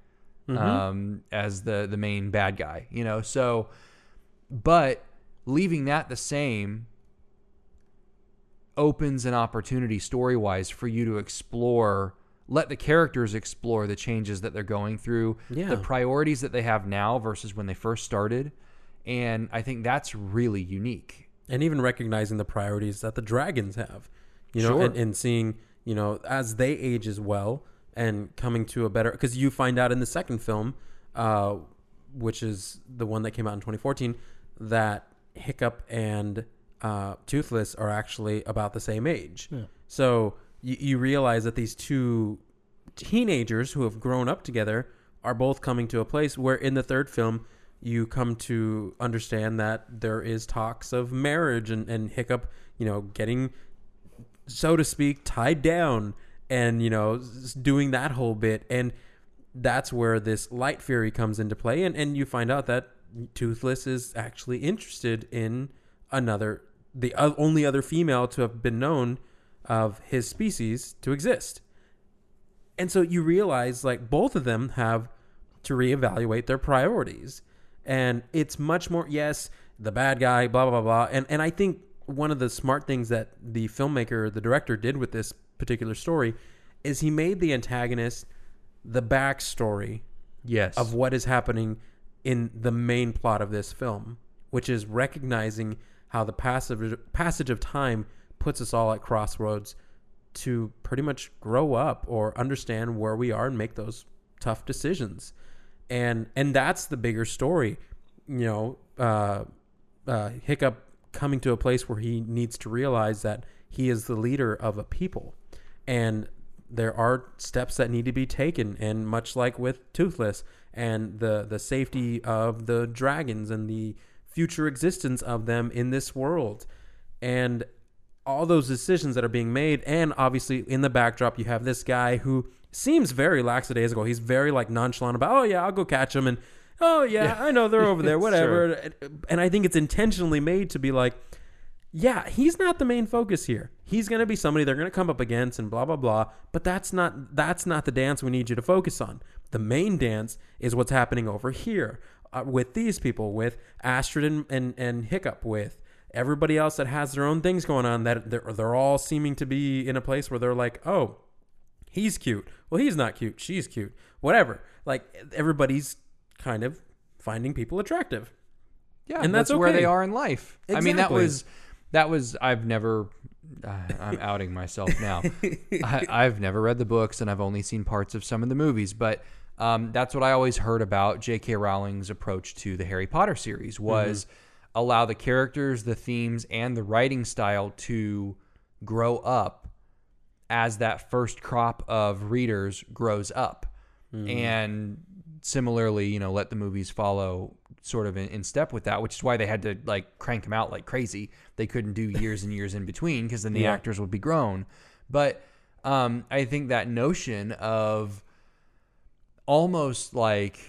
as the main bad guy, so, but leaving that the same opens an opportunity story-wise for you to explore, let the characters explore the changes that they're going through, the priorities that they have now versus when they first started. And I think that's really unique. And even recognizing the priorities that the dragons have, and seeing, as they age as well and coming to a better, because you find out in the second film, which is the one that came out in 2014, that Hiccup and Toothless are actually about the same age. Yeah. So you realize that these two teenagers who have grown up together are both coming to a place where in the third film you come to understand that there is talks of marriage and Hiccup, getting, so to speak, tied down and, doing that whole bit. And that's where this Light Fury comes into play. And you find out that Toothless is actually interested in the only other female to have been known of his species to exist. And so you realize like both of them have to reevaluate their priorities. And it's much more, the bad guy, blah, blah, blah, blah. And I think one of the smart things that the filmmaker, the director did with this particular story is he made the antagonist the backstory of what is happening in the main plot of this film, which is recognizing how the passage of time puts us all at crossroads to pretty much grow up or understand where we are and make those tough decisions. And that's the bigger story, Hiccup coming to a place where he needs to realize that he is the leader of a people. And there are steps that need to be taken. And much like with Toothless and the safety of the dragons and the future existence of them in this world and all those decisions that are being made. And obviously in the backdrop, you have this guy who seems very lackadaisical. He's very like nonchalant about, oh yeah, I'll go catch them. And oh yeah, I know they're over there, whatever. And I think it's intentionally made to be like, yeah, he's not the main focus here. He's going to be somebody they're going to come up against and blah, blah, blah. But that's not the dance we need you to focus on. The main dance is what's happening over here. with these people, with Astrid and Hiccup, with everybody else that has their own things going on, that they're all seeming to be in a place where they're like, oh, he's cute. Well, he's not cute. She's cute. Whatever. Like, everybody's kind of finding people attractive. Yeah, and that's where okay. they are in life. Exactly. I mean, that was I've never. I'm outing myself now. I've never read the books, and I've only seen parts of some of the movies. But that's what I always heard about J.K. Rowling's approach to the Harry Potter series was allow the characters, the themes, and the writing style to grow up as that first crop of readers grows up. And similarly, let the movies follow sort of in step with that, which is why they had to like crank them out like crazy. They couldn't do years and years in between because then the actors would be grown. But I think that notion of almost like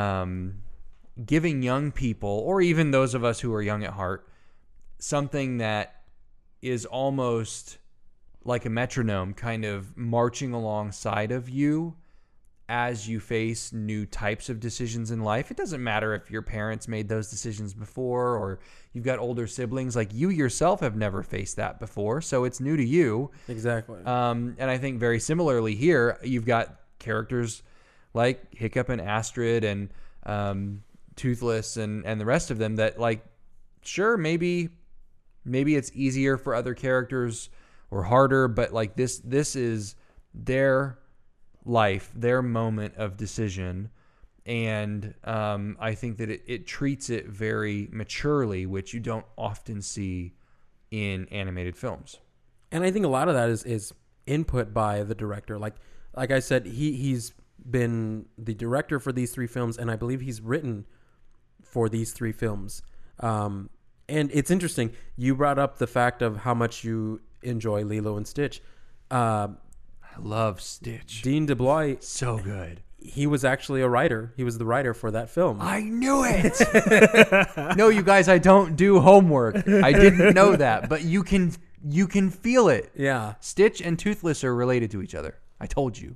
giving young people, or even those of us who are young at heart, something that is almost like a metronome kind of marching alongside of you as you face new types of decisions in life. It doesn't matter if your parents made those decisions before or you've got older siblings. Like, you yourself have never faced that before, so it's new to you. Exactly. And I think very similarly here, you've got characters like Hiccup and Astrid and Toothless and the rest of them that, like, sure, maybe it's easier for other characters or harder, but like this is their life, their moment of decision. And I think that it treats it very maturely, which you don't often see in animated films. And I think a lot of that is input by the director. Like I said, he's been the director for these 3 films, and I believe he's written for these 3 films. And it's interesting. You brought up the fact of how much you enjoy Lilo and Stitch. I love Stitch. Dean DeBlois, So good. he was actually a writer. He was the writer for that film. I knew it. No, you guys, I don't do homework. I didn't know that, but you can feel it. Yeah. Stitch and Toothless are related to each other. I told you.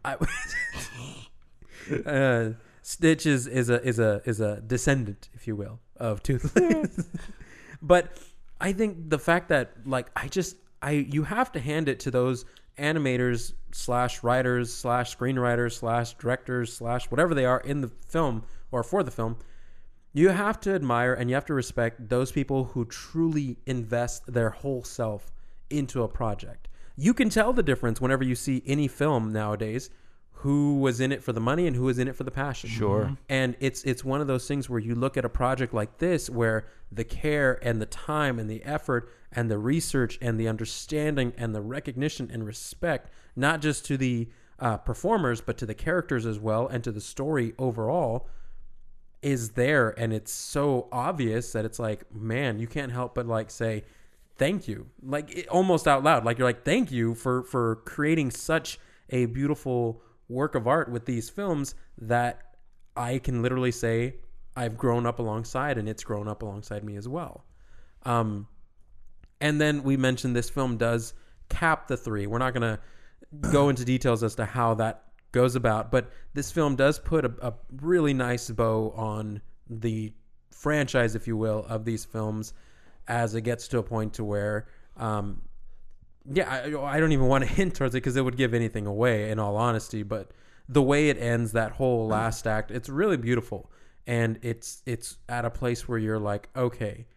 Stitch is a descendant, if you will, of Toothless. But I think the fact that, like, you have to hand it to those animators / writers / screenwriters / directors / whatever they are in the film or for the film. You have to admire and you have to respect those people who truly invest their whole self into a project. You can tell the difference whenever you see any film nowadays, who was in it for the money and who was in it for the passion. Sure. And it's one of those things where you look at a project like this where the care and the time and the effort and the research and the understanding and the recognition and respect, not just to the performers, but to the characters as well and to the story overall, is there. And it's so obvious that it's like, man, you can't help but like say, thank you. Like, almost out loud. Like, you're like, thank you for creating such a beautiful work of art with these films that I can literally say I've grown up alongside, and it's grown up alongside me as well. And then we mentioned this film does cap the 3. We're not going to go into details as to how that goes about, but this film does put a really nice bow on the franchise, if you will, of these films as it gets to a point to where I don't even want to hint towards it because it would give anything away, in all honesty. But the way it ends, that whole last act, it's really beautiful, and it's at a place where you're like, okay,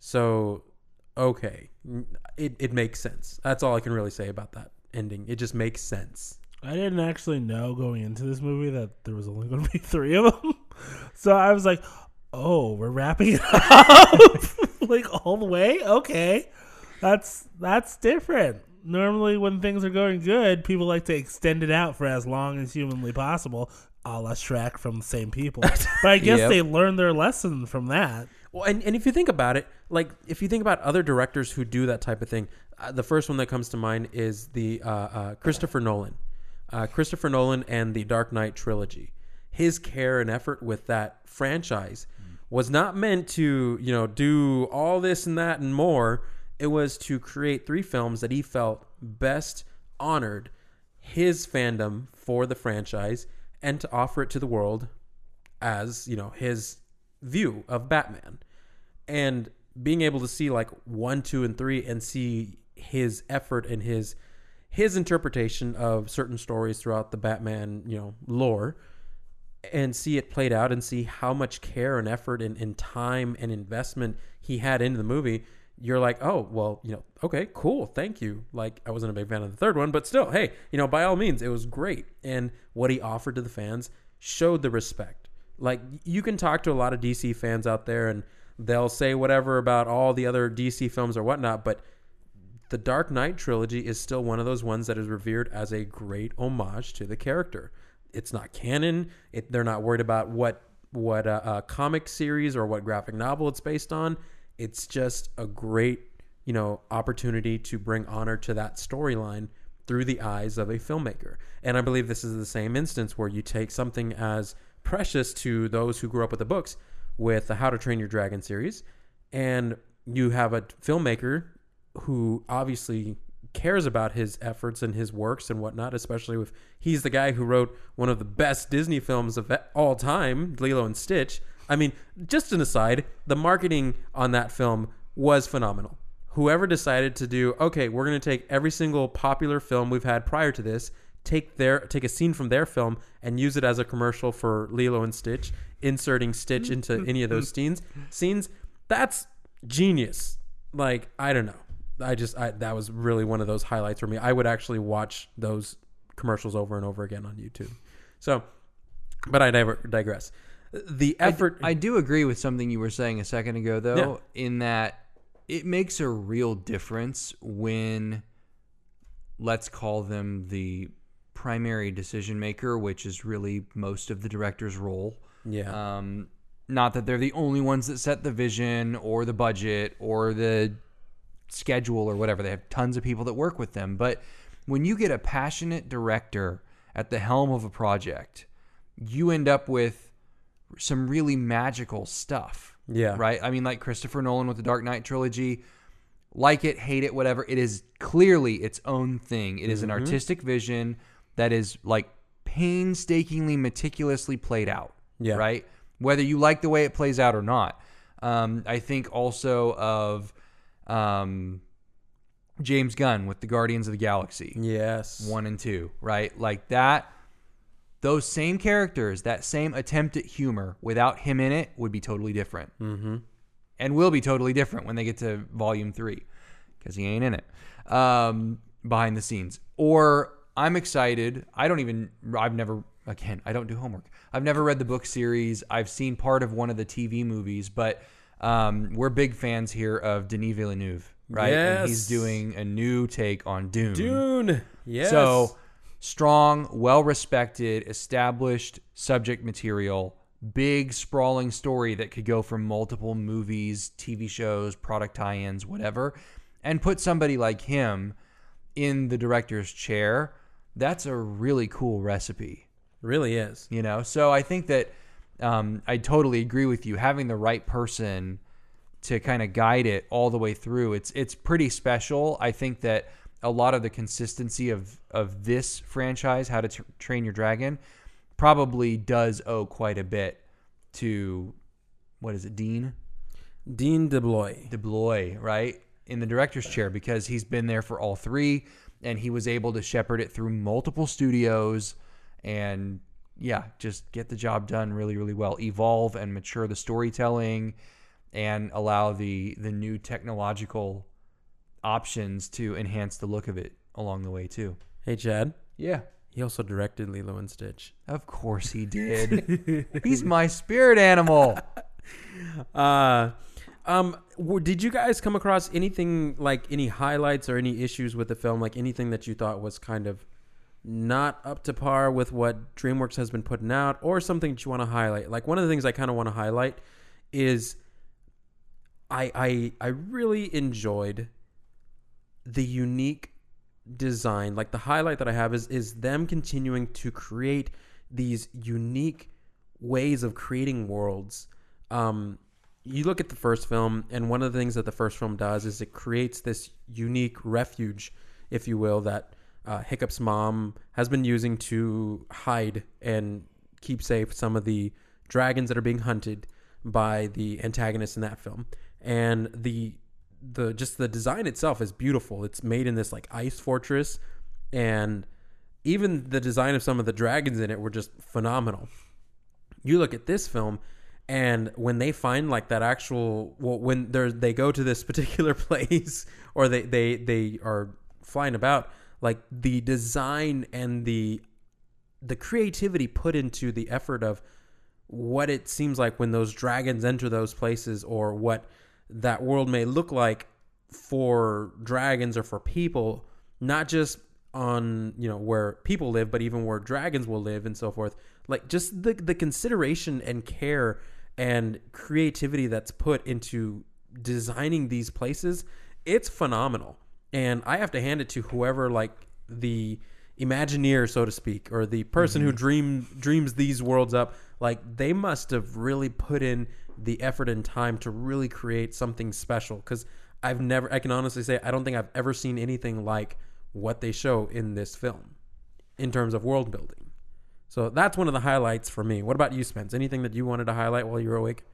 it makes sense. That's all I can really say about that ending. It just makes sense. I didn't actually know going into this movie that there was only going to be 3 of them, so I was like, oh, we're wrapping it up like all the way. Okay. That's different. Normally, when things are going good, people like to extend it out for as long as humanly possible, a la Shrek from the same people. But I guess they learned their lesson from that. Well, and if you think about it, like, if you think about other directors who do that type of thing, the first one that comes to mind is the Christopher Nolan. Christopher Nolan and the Dark Knight trilogy. His care and effort with that franchise was not meant to, do all this and that and more. It was to create 3 films that he felt best honored his fandom for the franchise and to offer it to the world as, his view of Batman, and being able to see like 1, 2, and 3 and see his effort and his interpretation of certain stories throughout the Batman, lore, and see it played out and see how much care and effort and time and investment he had into the movie, you're like, oh, well, okay, cool, thank you. Like, I wasn't a big fan of the third one, but still, hey, by all means, it was great. And what he offered to the fans showed the respect. Like, you can talk to a lot of DC fans out there and they'll say whatever about all the other DC films or whatnot, but the Dark Knight trilogy is still one of those ones that is revered as a great homage to the character. It's not canon. They're not worried about what comic series or what graphic novel it's based on. It's just a great, opportunity to bring honor to that storyline through the eyes of a filmmaker. And I believe this is the same instance where you take something as precious to those who grew up with the books with the How to Train Your Dragon series, and you have a filmmaker who obviously cares about his efforts and his works and whatnot, especially if he's the guy who wrote one of the best Disney films of all time, Lilo and Stitch. I mean, just an aside, the marketing on that film was phenomenal. Whoever decided to do, okay, we're going to take every single popular film we've had prior to this, take a scene from their film and use it as a commercial for Lilo and Stitch, inserting Stitch into any of those scenes, that's genius. Like, I don't know. That was really one of those highlights for me. I would actually watch those commercials over and over again on YouTube. So, but I digress. The effort. I do agree with something you were saying a second ago, though, in that it makes a real difference when, let's call them the primary decision maker, which is really most of the director's role. Yeah. Not that they're the only ones that set the vision or the budget or the schedule or whatever. They have tons of people that work with them. But when you get a passionate director at the helm of a project, you end up with some really magical stuff. Yeah. Right? I mean, like Christopher Nolan with the Dark Knight trilogy, like it, hate it, whatever. It is clearly its own thing. It is an artistic vision that is like painstakingly, meticulously played out. Yeah. Right? Whether you like the way it plays out or not. I think also of James Gunn with the Guardians of the Galaxy. Yes. 1 and 2, right? Like that, those same characters, that same attempt at humor without him in it would be totally different. Mm-hmm. And will be totally different when they get to volume 3 because he ain't in it behind the scenes. Or I'm excited. I don't do homework. I've never read the book series. I've seen part of one of the TV movies, but we're big fans here of Denis Villeneuve, right? Yes. And he's doing a new take on Dune. Dune. Yes. So strong, well-respected, established subject material, big, sprawling story that could go from multiple movies, TV shows, product tie-ins, whatever, and put somebody like him in the director's chair. That's a really cool recipe. Really is. So I think that I totally agree with you. Having the right person to kind of guide it all the way through, it's pretty special. I think that a lot of the consistency of this franchise, How to Train Your Dragon, probably does owe quite a bit to, what is it, Dean DeBlois. DeBlois, right? In the director's chair, because he's been there for all three, and he was able to shepherd it through multiple studios and, yeah, just get the job done really, really well. Evolve and mature the storytelling and allow the new technological options to enhance the look of it along the way, too. Hey, Chad. Yeah. He also directed Lilo and Stitch. Of course he did. He's my spirit animal. Did you guys come across anything, like any highlights or any issues with the film, like anything that you thought was kind of not up to par with what DreamWorks has been putting out, or something that you want to highlight? Like, one of the things I kind of want to highlight is I really enjoyed the unique design. Like, the highlight that I have is them continuing to create these unique ways of creating worlds. You look at the first film, and one of the things that the first film does is it creates this unique refuge, if you will, that Hiccup's mom has been using to hide and keep safe some of the dragons that are being hunted. by the antagonist in that film. And the design itself is beautiful. It's made in this like ice fortress, and even the design of some of the dragons in it were just phenomenal. You look at this film, and when they find like that actual, when they go to this particular place, or they are flying about, like the design and the creativity put into the effort of what it seems like when those dragons enter those places, or what that world may look like for dragons or for people, not just on, where people live, but even where dragons will live and so forth. Like just the consideration and care and creativity that's put into designing these places, it's phenomenal. And I have to hand it to whoever, like the Imagineer, so to speak, or the person who dreams these worlds up. Like they must have really put in the effort and time to really create something special. Because I can honestly say, I don't think I've ever seen anything like what they show in this film in terms of world building. So that's one of the highlights for me. What about you, Spence? Anything that you wanted to highlight while you were awake?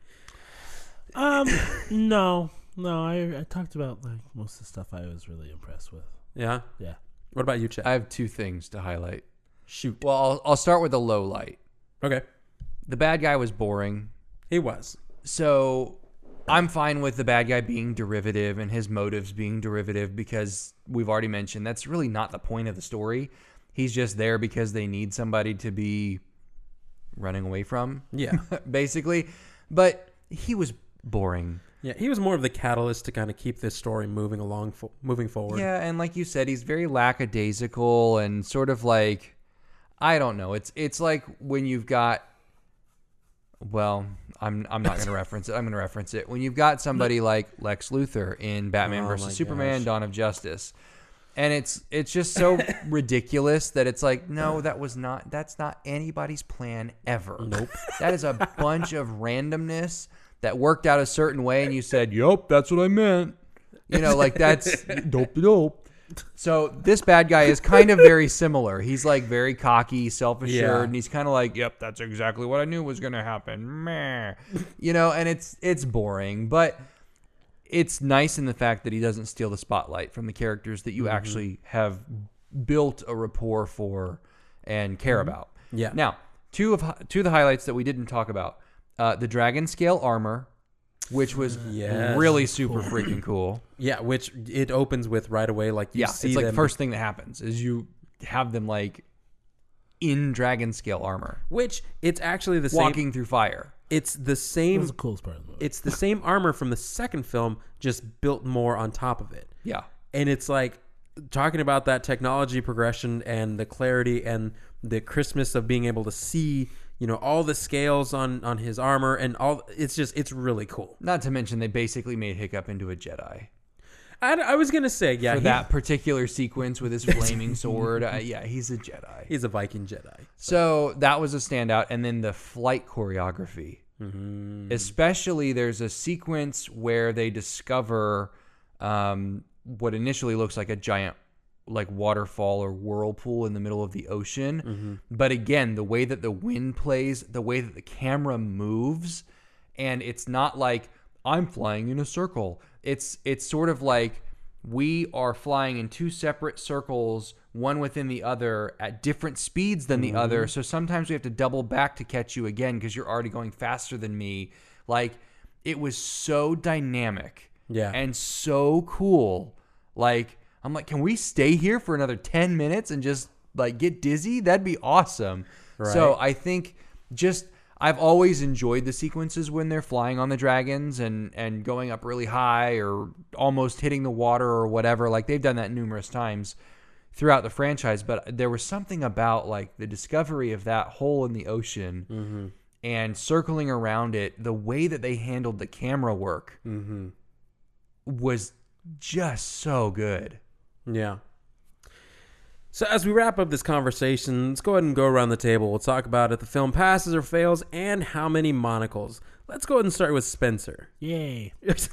No, I talked about like most of the stuff I was really impressed with. Yeah? Yeah. What about you, Chad? I have 2 things to highlight. Shoot. Well, I'll start with the low light. Okay. The bad guy was boring. He was. So I'm fine with the bad guy being derivative and his motives being derivative, because we've already mentioned that's really not the point of the story. He's just there because they need somebody to be running away from. Yeah. Basically. But he was boring. Yeah, he was more of the catalyst to kind of keep this story moving forward. Yeah, and like you said, he's very lackadaisical and sort of like, I don't know. It's like when you've got, well, I'm not going to reference it. I'm going to reference it. When you've got somebody like Lex Luthor in Batman vs. Superman, Dawn of Justice, and it's just so ridiculous that it's like, no, that's not anybody's plan ever. Nope. That is a bunch of randomness that worked out a certain way, and you said, yup, that's what I meant. Like that's dope. So this bad guy is kind of very similar. He's like very cocky, self-assured, and he's kind of like, yep, that's exactly what I knew was going to happen. Meh. And it's boring, but it's nice in the fact that he doesn't steal the spotlight from the characters that you actually have built a rapport for and care about. Yeah. Now, two of the highlights that we didn't talk about. The dragon scale armor, which was really super freaking cool. Yeah, which it opens with right away. Like you see it's like them. the first thing that happens is you have them like in dragon scale armor, which it's actually the walking through fire. It's the That same. was the coolest part of the movie. It's the same armor from the second film, just built more on top of it. Yeah, and it's like talking about that technology progression and the clarity and the crispness of being able to see, all the scales on his armor and all. It's really cool. Not to mention they basically made Hiccup into a Jedi. I was gonna say, yeah, for that particular sequence with his flaming sword. He's a Jedi. He's a Viking Jedi. So that was a standout, and then the flight choreography. Especially, there's a sequence where they discover what initially looks like a giant like waterfall or whirlpool in the middle of the ocean. But again, the way that the wind plays, the way that the camera moves, and it's not like I'm flying in a circle. It's sort of like we are flying in 2 separate circles, one within the other at different speeds than the other. So sometimes we have to double back to catch you again because you're already going faster than me. Like, it was so dynamic and so cool. Like, I'm like, can we stay here for another 10 minutes and just like get dizzy? That'd be awesome. Right. So I think I've always enjoyed the sequences when they're flying on the dragons and going up really high or almost hitting the water or whatever. Like, they've done that numerous times throughout the franchise. But there was something about like the discovery of that hole in the ocean and circling around it, the way that they handled the camera work was just so good. Yeah. So as we wrap up this conversation, let's go ahead and go around the table. We'll talk about if the film passes or fails and how many monocles. Let's go ahead and start with Spencer. Yay.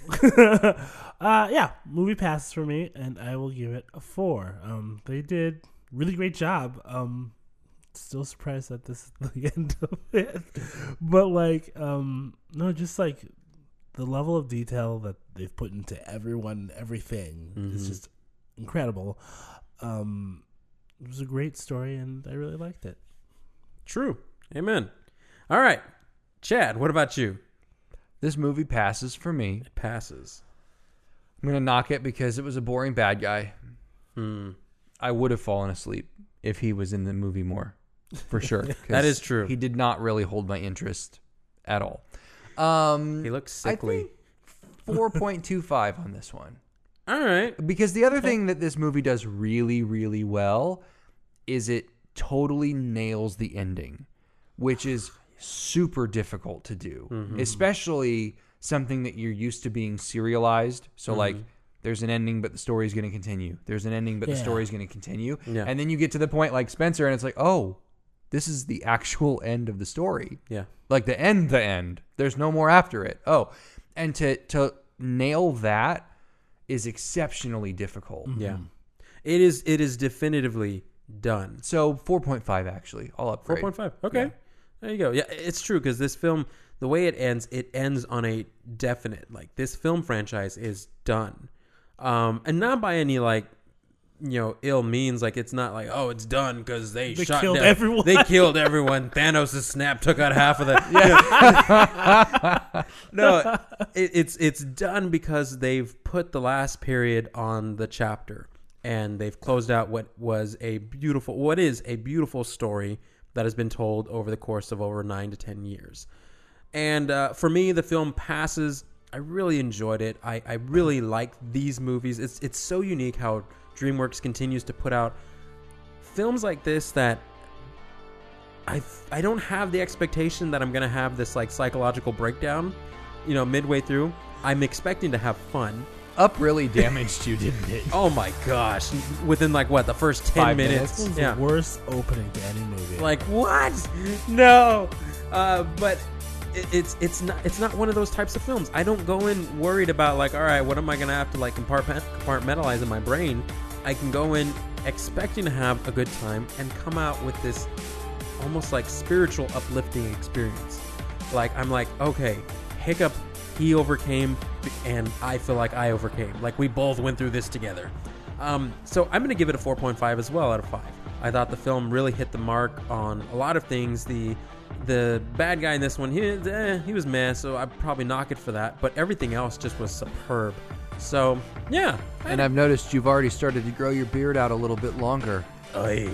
Movie passes for me, and I will give it a 4. They did really great job still surprised that this is the end of it. But like, no, just like the level of detail that they've put into everything is just incredible. It was a great story, and I really liked it. True. Amen. All right. Chad, what about you? This movie passes for me. It passes. I'm going to knock it because it was a boring bad guy. I would have fallen asleep if he was in the movie more, for sure. That is true. He did not really hold my interest at all. He looks sickly. I think 4.25 on this one. All right. Because the other thing that this movie does really, really well is it totally nails the ending, which is super difficult to do, especially something that you're used to being serialized. So like there's an ending, but the story's going to continue. There's an ending, but the story's going to continue. Yeah. And then you get to the point like Spencer and it's like, oh, this is the actual end of the story. Yeah. Like the end. There's no more after it. Oh, and to nail that is exceptionally difficult. Yeah. It is definitively done. So 4.5 actually. I'll upgrade. 4.5. Okay. Yeah. There you go. Yeah, it's true because this film, the way it ends on a definite, like this film franchise is done. And not by any like, ill means. Like it's not like, oh, it's done because they shot killed down everyone. They killed everyone. Thanos' snap took out half of the. No, it's done because they've put the last period on the chapter and they've closed out what is a beautiful story that has been told over the course of over 9 to 10 years. And for me, the film passes. I really enjoyed it. I really like these movies. It's so unique how DreamWorks continues to put out films like this that I don't have the expectation that I'm going to have this like psychological breakdown, midway through. I'm expecting to have fun. Up really damaged you, didn't it? Oh my gosh. Within like what, the first 10 5 minutes? This was the worst opening to any movie. Like what? No. But it's not one of those types of films. I don't go in worried about like, all right, what am I going to have to like compartmentalize in my brain? I can go in expecting to have a good time and come out with this almost like spiritual uplifting experience. Like I'm like, okay, hiccup, he overcame, and I feel like I overcame. Like we both went through this together. So I'm going to give it a 4.5 as well out of 5. I thought the film really hit the mark on a lot of things. The bad guy in this one, he was meh, so I'd probably knock it for that. But everything else just was superb. So, yeah. And I've noticed you've already started to grow your beard out a little bit longer. Oy.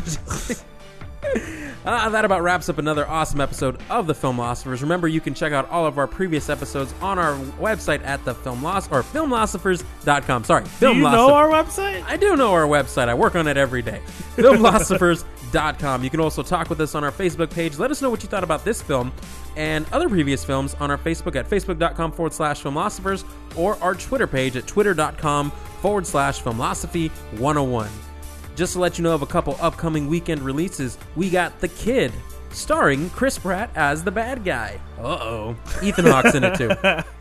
That about wraps up another awesome episode of The Filmlosophers. Remember, you can check out all of our previous episodes on our website at filmlosophers.com. Sorry, do you know our website? I do know our website. I work on it every day. Filmlosophers.com. You can also talk with us on our Facebook page. Let us know what you thought about this film and other previous films on our Facebook at facebook.com/filmlosophers or our Twitter page at twitter.com/filmlosophy101. Just to let you know of a couple upcoming weekend releases, we got The Kid, starring Chris Pratt as the bad guy. Uh-oh. Ethan Hawke's in it too.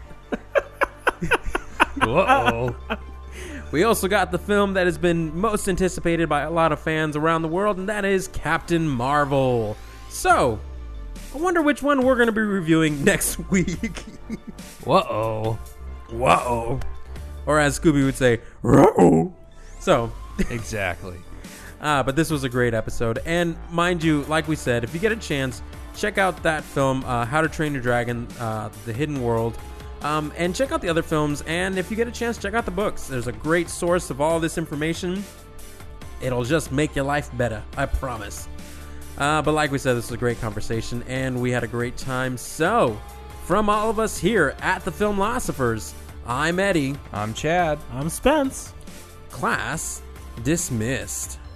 Uh-oh. We also got the film that has been most anticipated by a lot of fans around the world, and that is Captain Marvel. So, I wonder which one we're going to be reviewing next week. Whoa. Whoa. Or as Scooby would say, ruh-oh. So... Exactly. But this was a great episode. And mind you, like we said, if you get a chance, check out that film, How to Train Your Dragon, The Hidden World. And check out the other films. And if you get a chance, check out the books. There's a great source of all this information. It'll just make your life better. I promise. But like we said, this was a great conversation. And we had a great time. So, from all of us here at The Filmlosophers, I'm Eddie. I'm Chad. I'm Spence. Class dismissed.